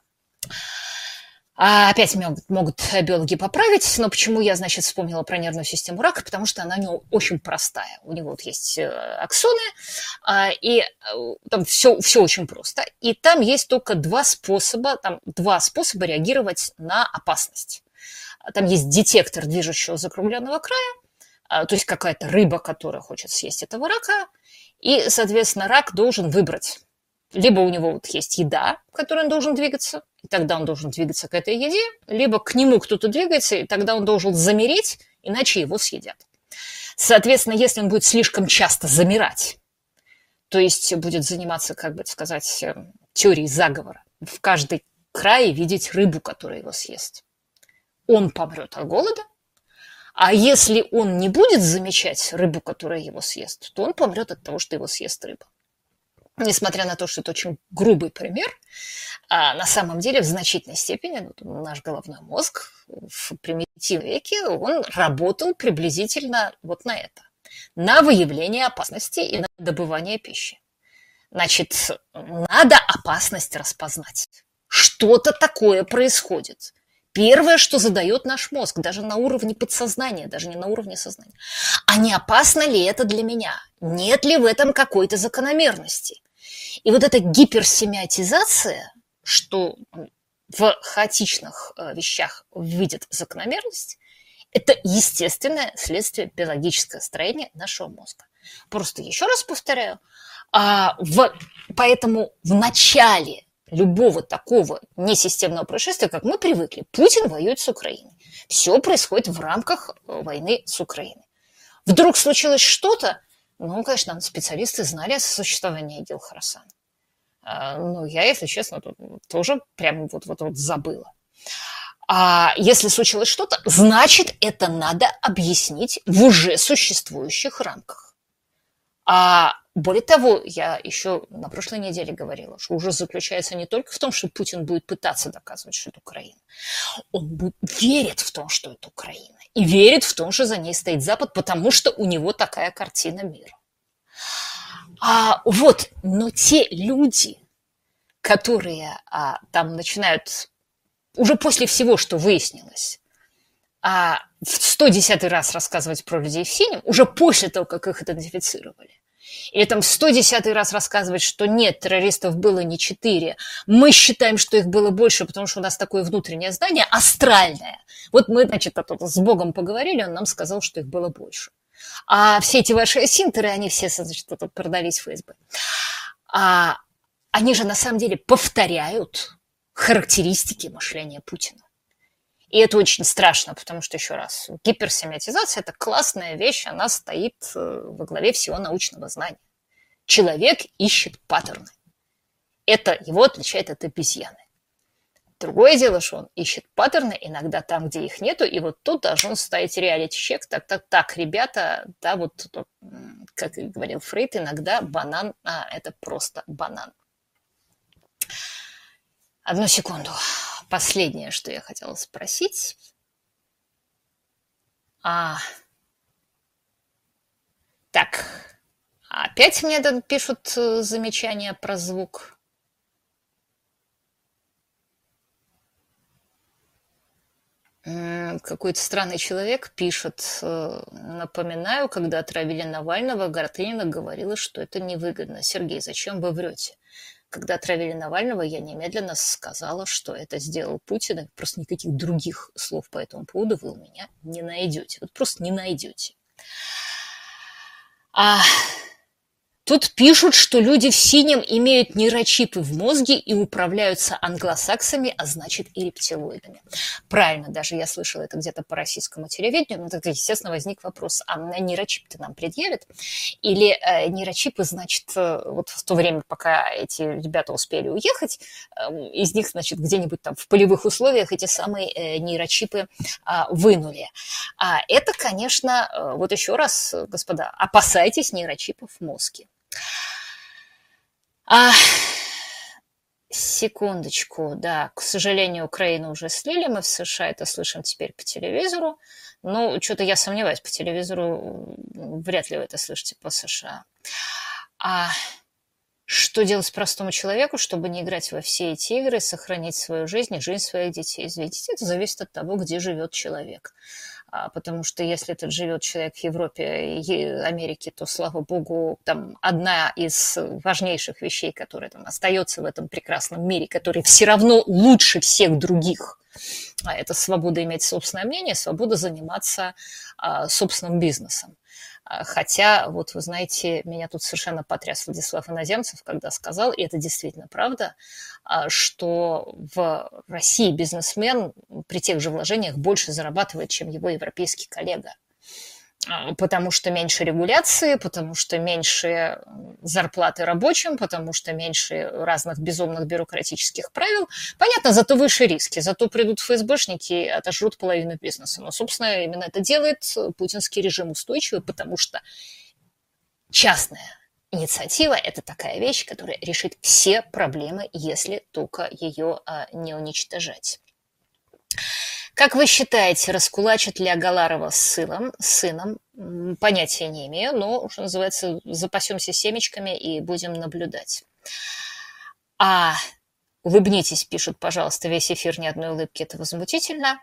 Опять могут биологи поправить, но почему я, значит, вспомнила про нервную систему рака? Потому что она у него очень простая. У него вот есть аксоны, и там все очень просто. И там есть только два способа реагировать на опасность. Там есть детектор движущего закругленного края, то есть какая-то рыба, которая хочет съесть этого рака, и, соответственно, рак должен выбрать. Либо у него вот есть еда, к которой он должен двигаться, и тогда он должен двигаться к этой еде, либо к нему кто-то двигается, и тогда он должен замереть, иначе его съедят. Соответственно, если он будет слишком часто замирать, то есть будет заниматься, как бы сказать, теорией заговора, в каждой крае видеть рыбу, которая его съест, он помрет от голода, а если он не будет замечать рыбу, которая его съест, то он помрет от того, что его съест рыба. Несмотря на то, что это очень грубый пример, на самом деле в значительной степени наш головной мозг в примитивном веке, он работал приблизительно вот на это. На выявление опасности и на добывание пищи. Значит, надо опасность распознать. Что-то такое происходит. Первое, что задает наш мозг, даже на уровне подсознания, даже не на уровне сознания. А не опасно ли это для меня? Нет ли в этом какой-то закономерности? И вот эта гиперсемиотизация, что в хаотичных вещах видит закономерность, это естественное следствие биологического строения нашего мозга. Просто еще раз повторяю, поэтому в начале любого такого несистемного происшествия, как мы привыкли, Путин воюет с Украиной. Все происходит в рамках войны с Украиной. Вдруг случилось что-то, ну, конечно, специалисты знали о существовании ИГИЛ Хорасан. Но я, если честно, тоже прямо вот забыла. А если случилось что-то, значит, это надо объяснить в уже существующих рамках. Более того, я еще на прошлой неделе говорила, что ужас заключается не только в том, что Путин будет пытаться доказывать, что это Украина. Он верит в том, что это Украина. И верит в том, что за ней стоит Запад, потому что у него такая картина мира. Но те люди, которые там начинают, уже после всего, что выяснилось, в 110-й раз рассказывать про людей в синем, уже после того, как их идентифицировали, или там в 110-й раз рассказывать, что нет, террористов было не 4, мы считаем, что их было больше, потому что у нас такое внутреннее знание, астральное. Вот мы, значит, с Богом поговорили, он нам сказал, что их было больше. А все эти ваши осинтеры, они все, значит, продались в ФСБ. Они же на самом деле повторяют характеристики мышления Путина. И это очень страшно, потому что, еще раз, гиперсемиотизация – это классная вещь, она стоит во главе всего научного знания. Человек ищет паттерны. Это его отличает от обезьяны. Другое дело, что он ищет паттерны иногда там, где их нету, и вот тут должен стоять реалити-чек. Так, ребята, да, вот, как и говорил Фрейд, иногда банан, это просто банан. Одну секунду. Последнее, что я хотела спросить. Так, опять мне пишут замечания про звук. Какой-то странный человек пишет: напоминаю, когда отравили Навального, Гордынина говорила, что это невыгодно. Сергей, зачем вы врете? Когда отравили Навального, я немедленно сказала, что это сделал Путин. И просто никаких других слов по этому поводу вы у меня не найдете. Вот просто не найдете. Тут пишут, что люди в синем имеют нейрочипы в мозге и управляются англосаксами, а значит и рептилоидами. Правильно, даже я слышала это где-то по российскому телевидению. Но тогда, естественно, возник вопрос, а нейрочип-то нам предъявят? Или нейрочипы, значит, вот в то время, пока эти ребята успели уехать, из них, значит, где-нибудь там в полевых условиях эти самые нейрочипы вынули. Это, конечно, вот еще раз, господа, опасайтесь нейрочипов в мозге. Секундочку, да, к сожалению, Украину уже слили, мы в США это слышим теперь по телевизору. Ну, что-то я сомневаюсь, по телевизору вряд ли вы это слышите по США. Что делать простому человеку, чтобы не играть во все эти игры, сохранить свою жизнь и жизнь своих детей? Видите, это зависит от того, где живет человек. Потому что если этот живет человек в Европе и Америке, то, слава богу, там одна из важнейших вещей, которая там остается в этом прекрасном мире, который все равно лучше всех других, это свобода иметь собственное мнение, свобода заниматься собственным бизнесом. Хотя, вот вы знаете, меня тут совершенно потряс Владислав Иноземцев, когда сказал, и это действительно правда, что в России бизнесмен при тех же вложениях больше зарабатывает, чем его европейский коллега. Потому что меньше регуляции, потому что меньше зарплаты рабочим, потому что меньше разных безумных бюрократических правил. Понятно, зато выше риски, зато придут ФСБшники и отожрут половину бизнеса. Но, собственно, именно это делает путинский режим устойчивый, потому что частная инициатива – это такая вещь, которая решит все проблемы, если только ее не уничтожать. Как вы считаете, раскулачат ли Агаларова с сыном? Понятия не имею, но, что называется, запасемся семечками и будем наблюдать. Улыбнитесь, пишут, пожалуйста, весь эфир ни одной улыбки, это возмутительно.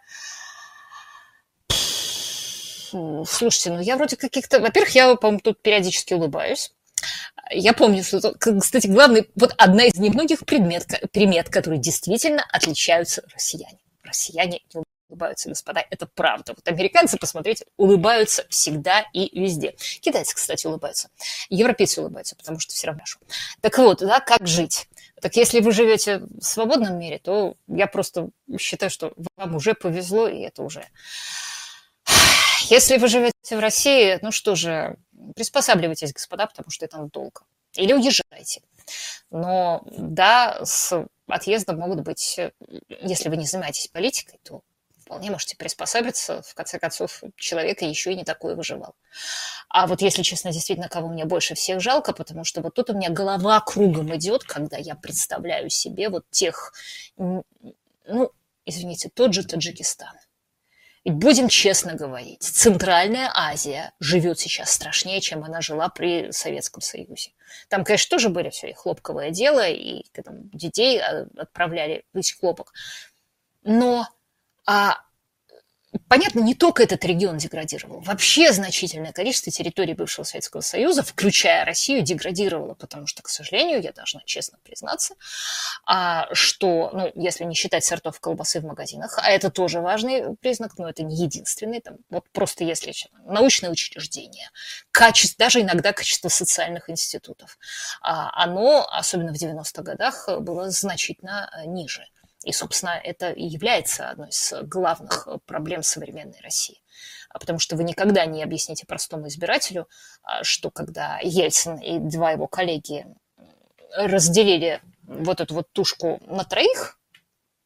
Слушайте, я вроде каких-то... Во-первых, я, по-моему, тут периодически улыбаюсь. Я помню, что, кстати, главный, вот одна из немногих примет, которые действительно отличаются россияне. Россияне не улыбаются, господа, это правда. Вот американцы, посмотрите, улыбаются всегда и везде. Китайцы, кстати, улыбаются. Европейцы улыбаются, потому что все равно. Так вот, да, как жить? Так если вы живете в свободном мире, то я просто считаю, что вам уже повезло, и это уже... Если вы живете в России, ну что же, приспосабливайтесь, господа, потому что это надолго. Или уезжайте. Но да, с отъездом могут быть, если вы не занимаетесь политикой, то вполне можете приспособиться. В конце концов, человек еще и не такой выживал. А вот если честно, действительно, кого мне больше всех жалко, потому что вот тут у меня голова кругом идет, когда я представляю себе вот тех, ну, извините, тот же Таджикистан. Ведь будем честно говорить, Центральная Азия живет сейчас страшнее, чем она жила при Советском Союзе. Там, конечно, тоже были все и хлопковое дело, и там, детей отправляли весь хлопок. Но, понятно, не только этот регион деградировал. Вообще значительное количество территорий бывшего Советского Союза, включая Россию, деградировало, потому что, к сожалению, я должна честно признаться, что, ну, если не считать сортов колбасы в магазинах, а это тоже важный признак, но это не единственный, там, вот просто если научное учреждение, качество, даже иногда качество социальных институтов, оно, особенно в 90-х годах, было значительно ниже. И, собственно, это и является одной из главных проблем современной России. Потому что вы никогда не объясните простому избирателю, что когда Ельцин и два его коллеги разделили вот эту вот тушку на троих,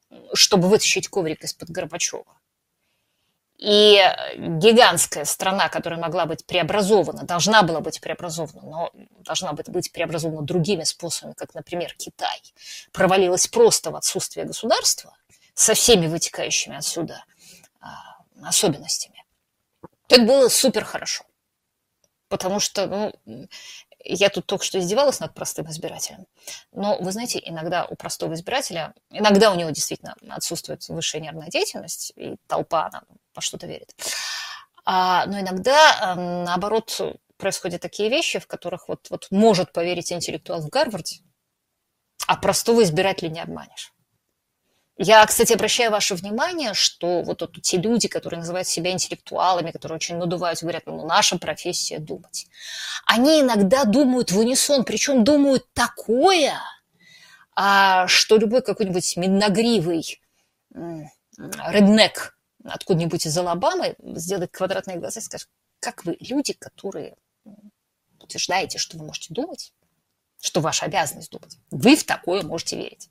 чтобы вытащить коврик из-под Горбачева. И гигантская страна, которая могла быть преобразована, должна была быть преобразована, но должна быть преобразована другими способами, как, например, Китай, провалилась просто в отсутствие государства со всеми вытекающими отсюда особенностями. Это было супер хорошо. Потому что, я тут только что издевалась над простым избирателем. Но, вы знаете, иногда у простого избирателя, иногда у него действительно отсутствует высшая нервная деятельность, и толпа, она во что-то верит. Но иногда, наоборот, происходят такие вещи, в которых вот может поверить интеллектуал в Гарварде, а простого избирателя не обманешь. Я, кстати, обращаю ваше внимание, что вот те люди, которые называют себя интеллектуалами, которые очень надувают, говорят, наша профессия думать. Они иногда думают в унисон, причем думают такое, что любой какой-нибудь медногривый реднек откуда-нибудь из Алабамы сделает квадратные глаза и скажет, как вы, люди, которые утверждаете, что вы можете думать, что ваша обязанность думать, вы в такое можете верить.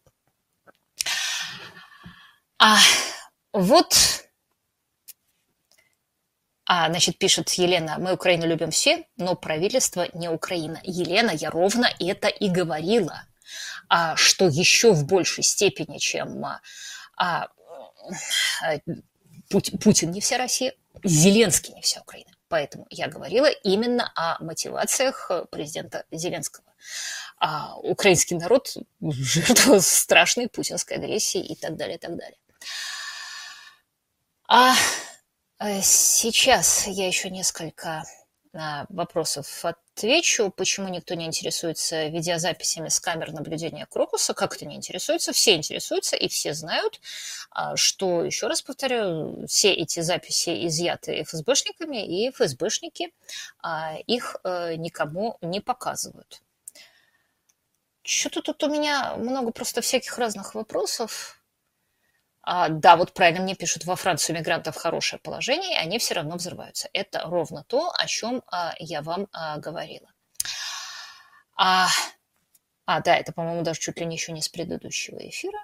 Значит, пишет Елена, мы Украину любим все, но правительство не Украина. Елена, я ровно это и говорила, что еще в большей степени, чем Путин не вся Россия, Зеленский не вся Украина. Поэтому я говорила именно о мотивациях президента Зеленского. Украинский народ жертва страшной путинской агрессии и так далее, и так далее. Сейчас я еще несколько вопросов отвечу. Почему никто не интересуется видеозаписями с камер наблюдения Крокуса? Как это не интересуется? Все интересуются и все знают, что, еще раз повторю, все эти записи изъяты ФСБшниками, и ФСБшники их никому не показывают. Что-то тут у меня много просто всяких разных вопросов. Да, вот правильно мне пишут, во Франции у мигрантов хорошее положение, и они все равно взрываются. Это ровно то, о чем я вам говорила. Да, это, по-моему, даже чуть ли не еще не с предыдущего эфира.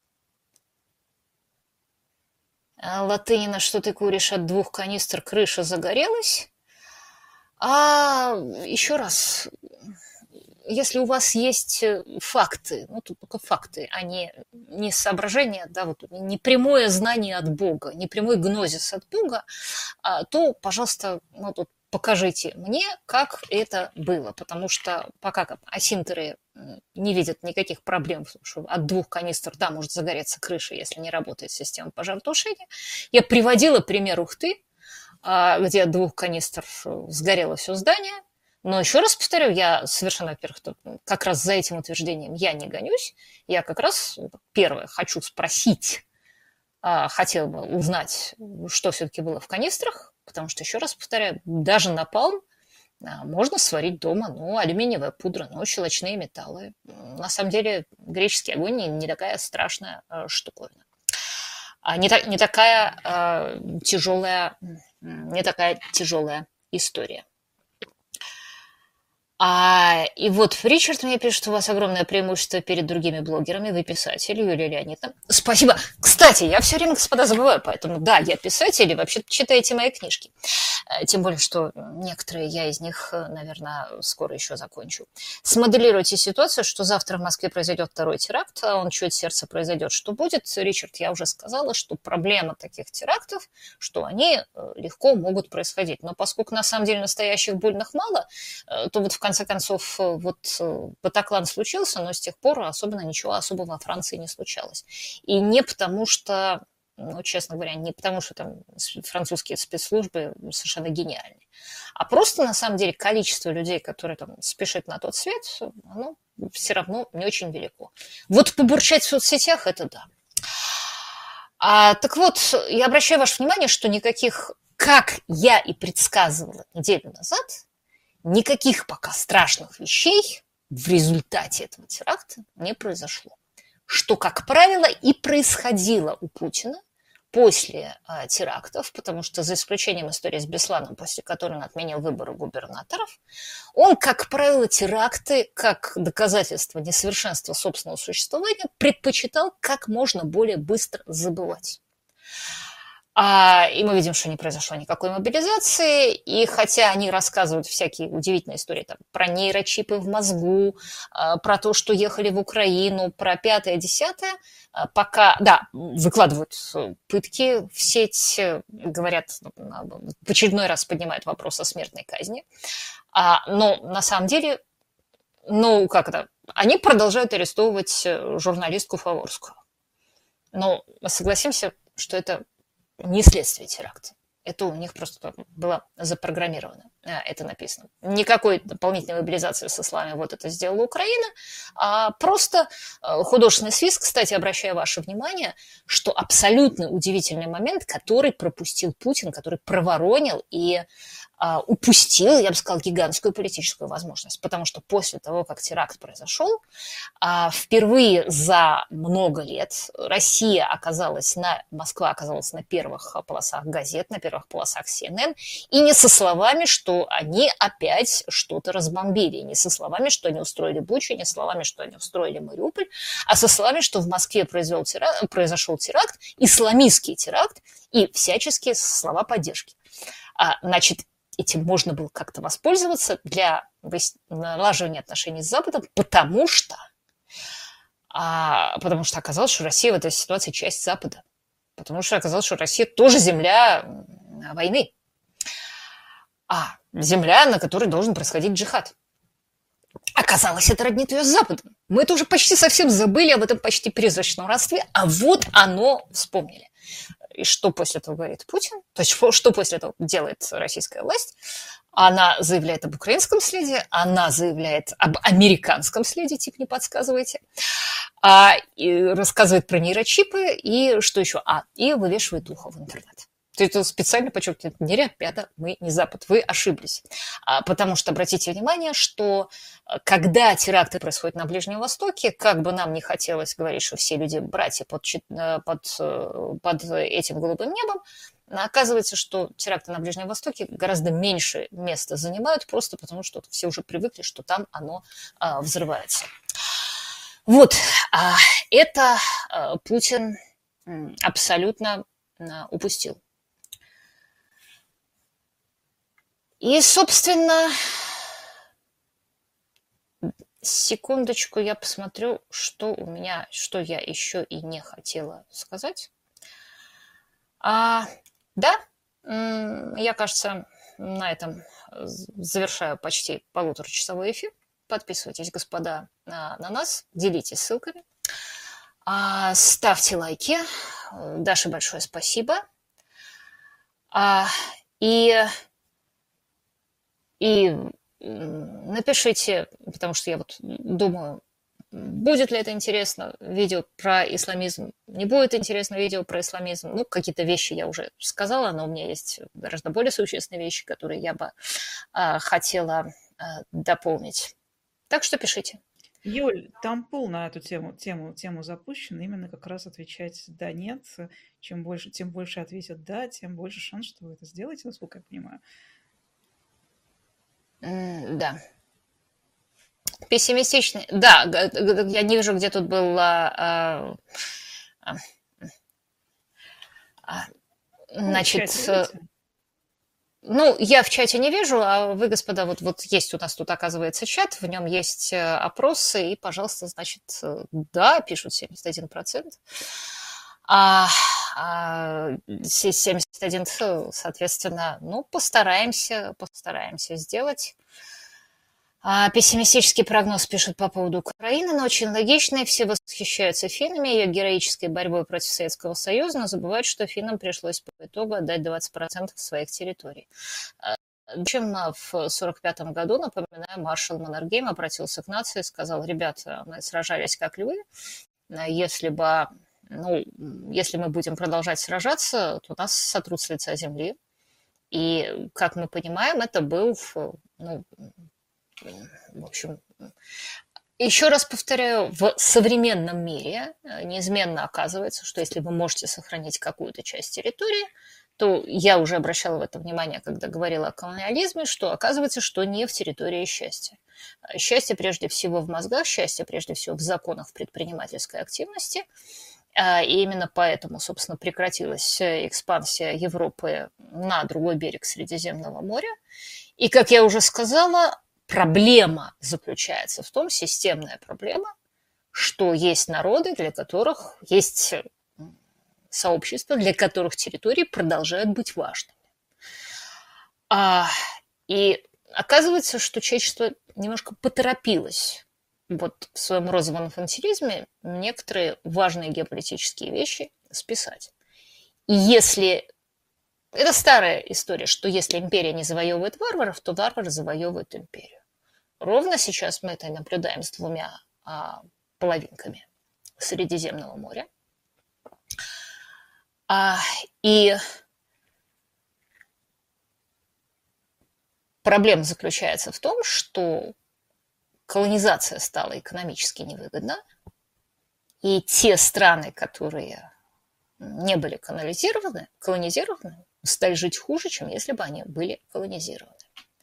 Латынина, что ты куришь от 2 канистр, крыша загорелась. Еще раз, если у вас есть факты, тут только факты, а не соображения, да, не прямое знание от Бога, не прямой гнозис от Бога, то, пожалуйста, тут покажите мне, как это было, потому что пока асинтеры не видят никаких проблем, что от 2 канистр, да, может загореться крыша, если не работает система пожаротушения. Я приводила пример Ухты, где от 2 канистр сгорело все здание. Но еще раз повторю, я совершенно, во-первых, как раз за этим утверждением я не гонюсь. Я как раз, первое, хочу спросить, хотела бы узнать, что все-таки было в канистрах, потому что, еще раз повторяю, даже напалм можно сварить дома, алюминиевая пудра, щелочные металлы. На самом деле греческий огонь не такая страшная штуковина. Не такая тяжелая история. И вот Ричард мне пишет, у вас огромное преимущество перед другими блогерами, вы писатель, Юлия Леонидовна. Спасибо. Кстати, я все время, господа, забываю, поэтому да, я писатель, и вообще читаете мои книжки. Тем более, что некоторые я из них, наверное, скоро еще закончу. Смоделируйте ситуацию, что завтра в Москве произойдет 2-й теракт, он чует сердце произойдет. Что будет? Ричард, я уже сказала, что проблема таких терактов, что они легко могут происходить. Но поскольку на самом деле настоящих больных мало, то вот в конце концов Батаклан случился, но с тех пор ничего особого во Франции не случалось. И не потому что, честно говоря, не потому что там французские спецслужбы совершенно гениальны, а просто на самом деле количество людей, которые там спешат на тот свет, оно все равно не очень велико. Вот побурчать в соцсетях – это да. Так вот, я обращаю ваше внимание, что никаких, как я и предсказывала неделю назад, никаких пока страшных вещей в результате этого теракта не произошло. Что, как правило, и происходило у Путина после терактов, потому что за исключением истории с Бесланом, после которой он отменил выборы губернаторов, он, как правило, теракты, как доказательство несовершенства собственного существования, предпочитал как можно более быстро забывать. И мы видим, что не произошло никакой мобилизации, и хотя они рассказывают всякие удивительные истории там, про нейрочипы в мозгу, про то, что ехали в Украину, про пятое, десятое, пока, да, выкладывают пытки в сеть, говорят, в очередной раз поднимают вопрос о смертной казни, но на самом деле, ну, как это, они продолжают арестовывать журналистку Фаворскую. Но согласимся, что это не следствие теракта. Это у них просто было запрограммировано, это написано. Никакой дополнительной мобилизации со словами «вот это сделала Украина», а просто художественный свист. Кстати, обращаю ваше внимание, что абсолютно удивительный момент, который пропустил Путин, который проворонил и упустил, я бы сказала, гигантскую политическую возможность. Потому что после того, как теракт произошел, впервые за много лет Москва оказалась на первых полосах газет, на первых полосах CNN, и не со словами, что они опять что-то разбомбили, не со словами, что они устроили Бучу, не со словами, что они устроили Мариуполь, а со словами, что в Москве произошел теракт, исламистский теракт, и всяческие слова поддержки. Значит, этим можно было как-то воспользоваться для налаживания отношений с Западом, потому что оказалось, что Россия в этой ситуации часть Запада. Потому что оказалось, что Россия тоже земля войны. Земля, на которой должен происходить джихад. Оказалось, это роднит ее с Западом. Мы это уже почти совсем забыли об этом почти призрачном родстве, а вот оно вспомнили. И что после этого говорит Путин? То есть что после этого делает российская власть? Она заявляет об украинском следе, она заявляет об американском следе, типа не подсказывайте, и рассказывает про нейрочипы, и что еще? И вывешивает ухо в интернет. То есть это специально подчеркивает, не ребята, мы не Запад, вы ошиблись. Потому что обратите внимание, что когда теракты происходят на Ближнем Востоке, как бы нам не хотелось говорить, что все люди братья под этим голубым небом, оказывается, что теракты на Ближнем Востоке гораздо меньше места занимают, просто потому что все уже привыкли, что там оно взрывается. Вот, это Путин абсолютно упустил. И, собственно, секундочку, я посмотрю, что я еще и не хотела сказать. Да, я, кажется, на этом завершаю почти полуторачасовой эфир. Подписывайтесь, господа, на нас, делитесь ссылками, ставьте лайки. Даше большое спасибо. И напишите, потому что я вот думаю, будет ли это интересно, видео про исламизм, не будет интересно видео про исламизм. Ну, какие-то вещи я уже сказала, но у меня есть гораздо более существенные вещи, которые я бы хотела дополнить. Так что пишите. Юль, там пул на эту тему запущен, именно как раз отвечать «да», «нет». Тем больше ответят «да», тем больше шанс, что вы это сделаете, насколько я понимаю. Да. Пессимистичный. Да, я не вижу, где тут был... значит... Ну, я в чате не вижу, а вы, господа, вот есть у нас тут, оказывается, чат, в нем есть опросы, и, пожалуйста, значит, да, пишут 71%. 71, соответственно, ну, постараемся сделать. Пессимистический прогноз пишут по поводу Украины, но очень логичный. Все восхищаются финнами, ее героической борьбой против Советского Союза, но забывают, что финнам пришлось по итогу отдать 20% своих территорий. Чем в 1945 году, напоминаю, маршал Маннергейм обратился к нации и сказал: ребята, мы сражались как львы, если мы будем продолжать сражаться, то нас сотрут с лица земли. И, как мы понимаем, это был, в общем, Еще раз повторяю, в современном мире неизменно оказывается, что если вы можете сохранить какую-то часть территории, то я уже обращала в это внимание, когда говорила о колониализме, что оказывается, что не в территории счастья. Счастье прежде всего в мозгах, счастье прежде всего в законах предпринимательской активности. И именно поэтому, собственно, прекратилась экспансия Европы на другой берег Средиземного моря. И, как я уже сказала, проблема заключается в том, системная проблема, что есть народы, для которых есть сообщества, для которых территории продолжают быть важными. И оказывается, что человечество немножко поторопилось вот в своем розовом инфантилизме некоторые важные геополитические вещи списать. И если... Это старая история, что если империя не завоевывает варваров, то варвары завоевывают империю. Ровно сейчас мы это наблюдаем с двумя половинками Средиземного моря. И проблема заключается в том, что колонизация стала экономически невыгодна, и те страны, которые не были колонизированы, стали жить хуже, чем если бы они были колонизированы.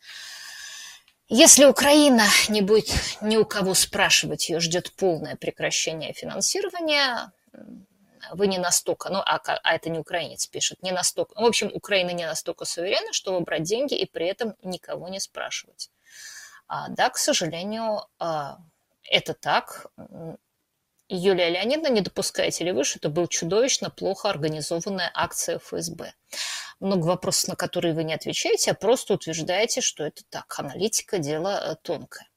Если Украина не будет ни у кого спрашивать, ее ждет полное прекращение финансирования, вы не настолько, это не украинец пишет, не настолько, в общем, Украина не настолько суверенна, чтобы брать деньги и при этом никого не спрашивать. Да, к сожалению, это так. Юлия Леонидовна, не допускаете ли вы, что это была чудовищно плохо организованная акция ФСБ? Много вопросов, на которые вы не отвечаете, а просто утверждаете, что это так. Аналитика – дело тонкое.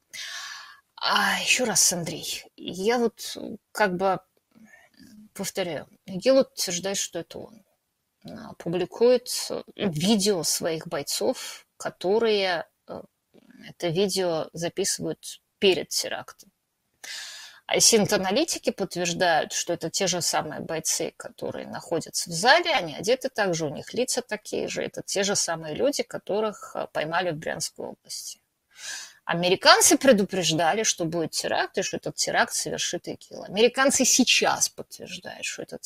Еще раз, Андрей, я вот как бы повторяю, Гил утверждает, что это он. Публикует видео своих бойцов, которые это видео записывают перед терактом. А синт-аналитики подтверждают, что это те же самые бойцы, которые находятся в зале, они одеты так же, у них лица такие же, это те же самые люди, которых поймали в Брянской области. Американцы предупреждали, что будет теракт, и что этот теракт совершит ИГИЛ. Американцы сейчас подтверждают, что этот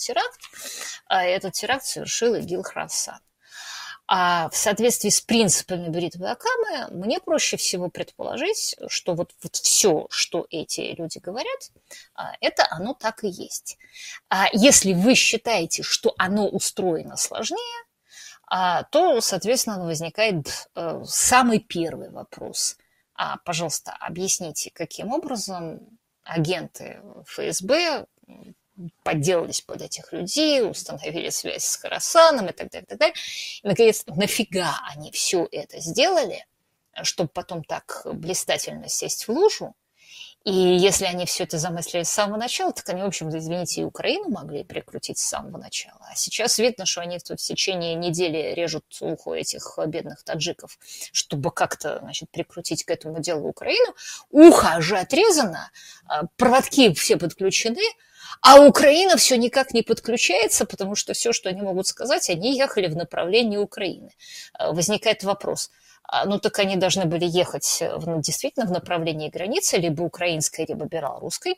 теракт совершил ИГИЛ Храсан. А в соответствии с принципами бритвы Акамы мне проще всего предположить, что вот все, что эти люди говорят, это оно так и есть. Если вы считаете, что оно устроено сложнее, то, соответственно, возникает самый первый вопрос. Пожалуйста, объясните, каким образом агенты ФСБ подделались под этих людей, установили связь с Хорасаном и так далее, и так далее. И, наконец, нафига они все это сделали, чтобы потом так блистательно сесть в лужу? И если они все это замыслили с самого начала, так они, в общем, извините, и Украину могли прикрутить с самого начала. А сейчас видно, что они тут в течение недели режут ухо этих бедных таджиков, чтобы как-то, значит, прикрутить к этому делу Украину. Ухо же отрезано, проводки все подключены, а Украина все никак не подключается, потому что все, что они могут сказать, они ехали в направлении Украины. Возникает вопрос, ну так они должны были ехать действительно в направлении границы, либо украинской, либо белорусской.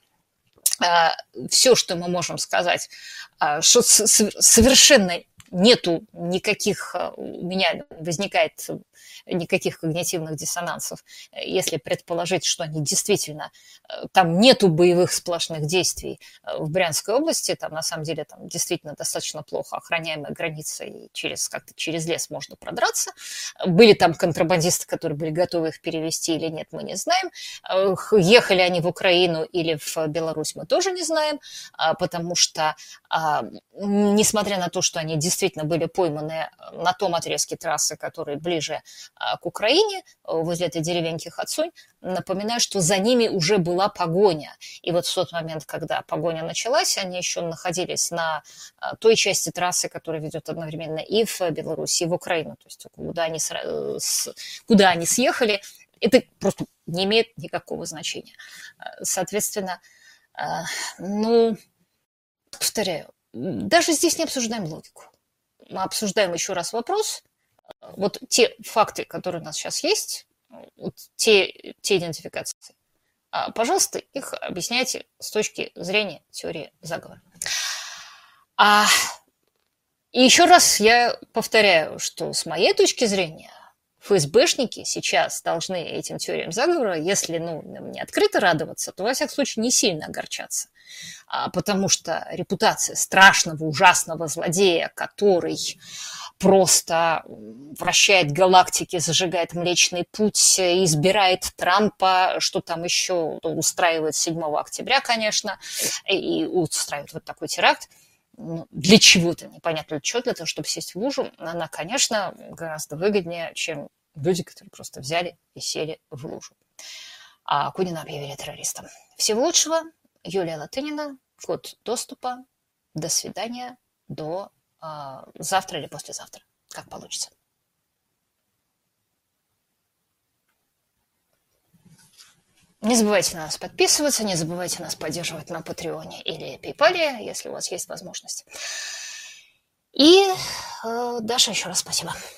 Все, что мы можем сказать, что совершенно нету никаких, у меня возникает никаких когнитивных диссонансов, если предположить, что они действительно, там нету боевых сплошных действий в Брянской области, там на самом деле там действительно достаточно плохо охраняемая граница, и как-то через лес можно продраться. Были там контрабандисты, которые были готовы их перевести или нет, мы не знаем. Ехали они в Украину или в Беларусь, мы тоже не знаем, потому что, несмотря на то, что они действительно были пойманы на том отрезке трассы, который ближе к Украине, возле этой деревеньки Хацунь, напоминаю, что за ними уже была погоня. И вот в тот момент, когда погоня началась, они еще находились на той части трассы, которая ведет одновременно и в Беларусь, и в Украину. То есть куда они съехали, это просто не имеет никакого значения. Соответственно, повторяю, даже здесь не обсуждаем логику. Мы обсуждаем еще раз вопрос. Вот те факты, которые у нас сейчас есть, вот те идентификации, пожалуйста, их объясняйте с точки зрения теории заговора. И еще раз я повторяю, что с моей точки зрения ФСБшники сейчас должны этим теориям заговора, если не открыто радоваться, то, во всяком случае, не сильно огорчаться. Потому что репутация страшного, ужасного злодея, который просто вращает галактики, зажигает Млечный Путь, избирает Трампа, что там еще устраивает 7 октября, конечно, и устраивает вот такой теракт. Для чего-то, непонятно для чего, для того, чтобы сесть в лужу, она, конечно, гораздо выгоднее, чем люди, которые просто взяли и сели в лужу. А Кунина объявили террористом. Всего лучшего. Юлия Латынина. Код доступа. До свидания. До завтра или послезавтра. Как получится. Не забывайте на нас подписываться, не забывайте нас поддерживать на Патреоне или PayPal, если у вас есть возможность. И, Даша, еще раз спасибо.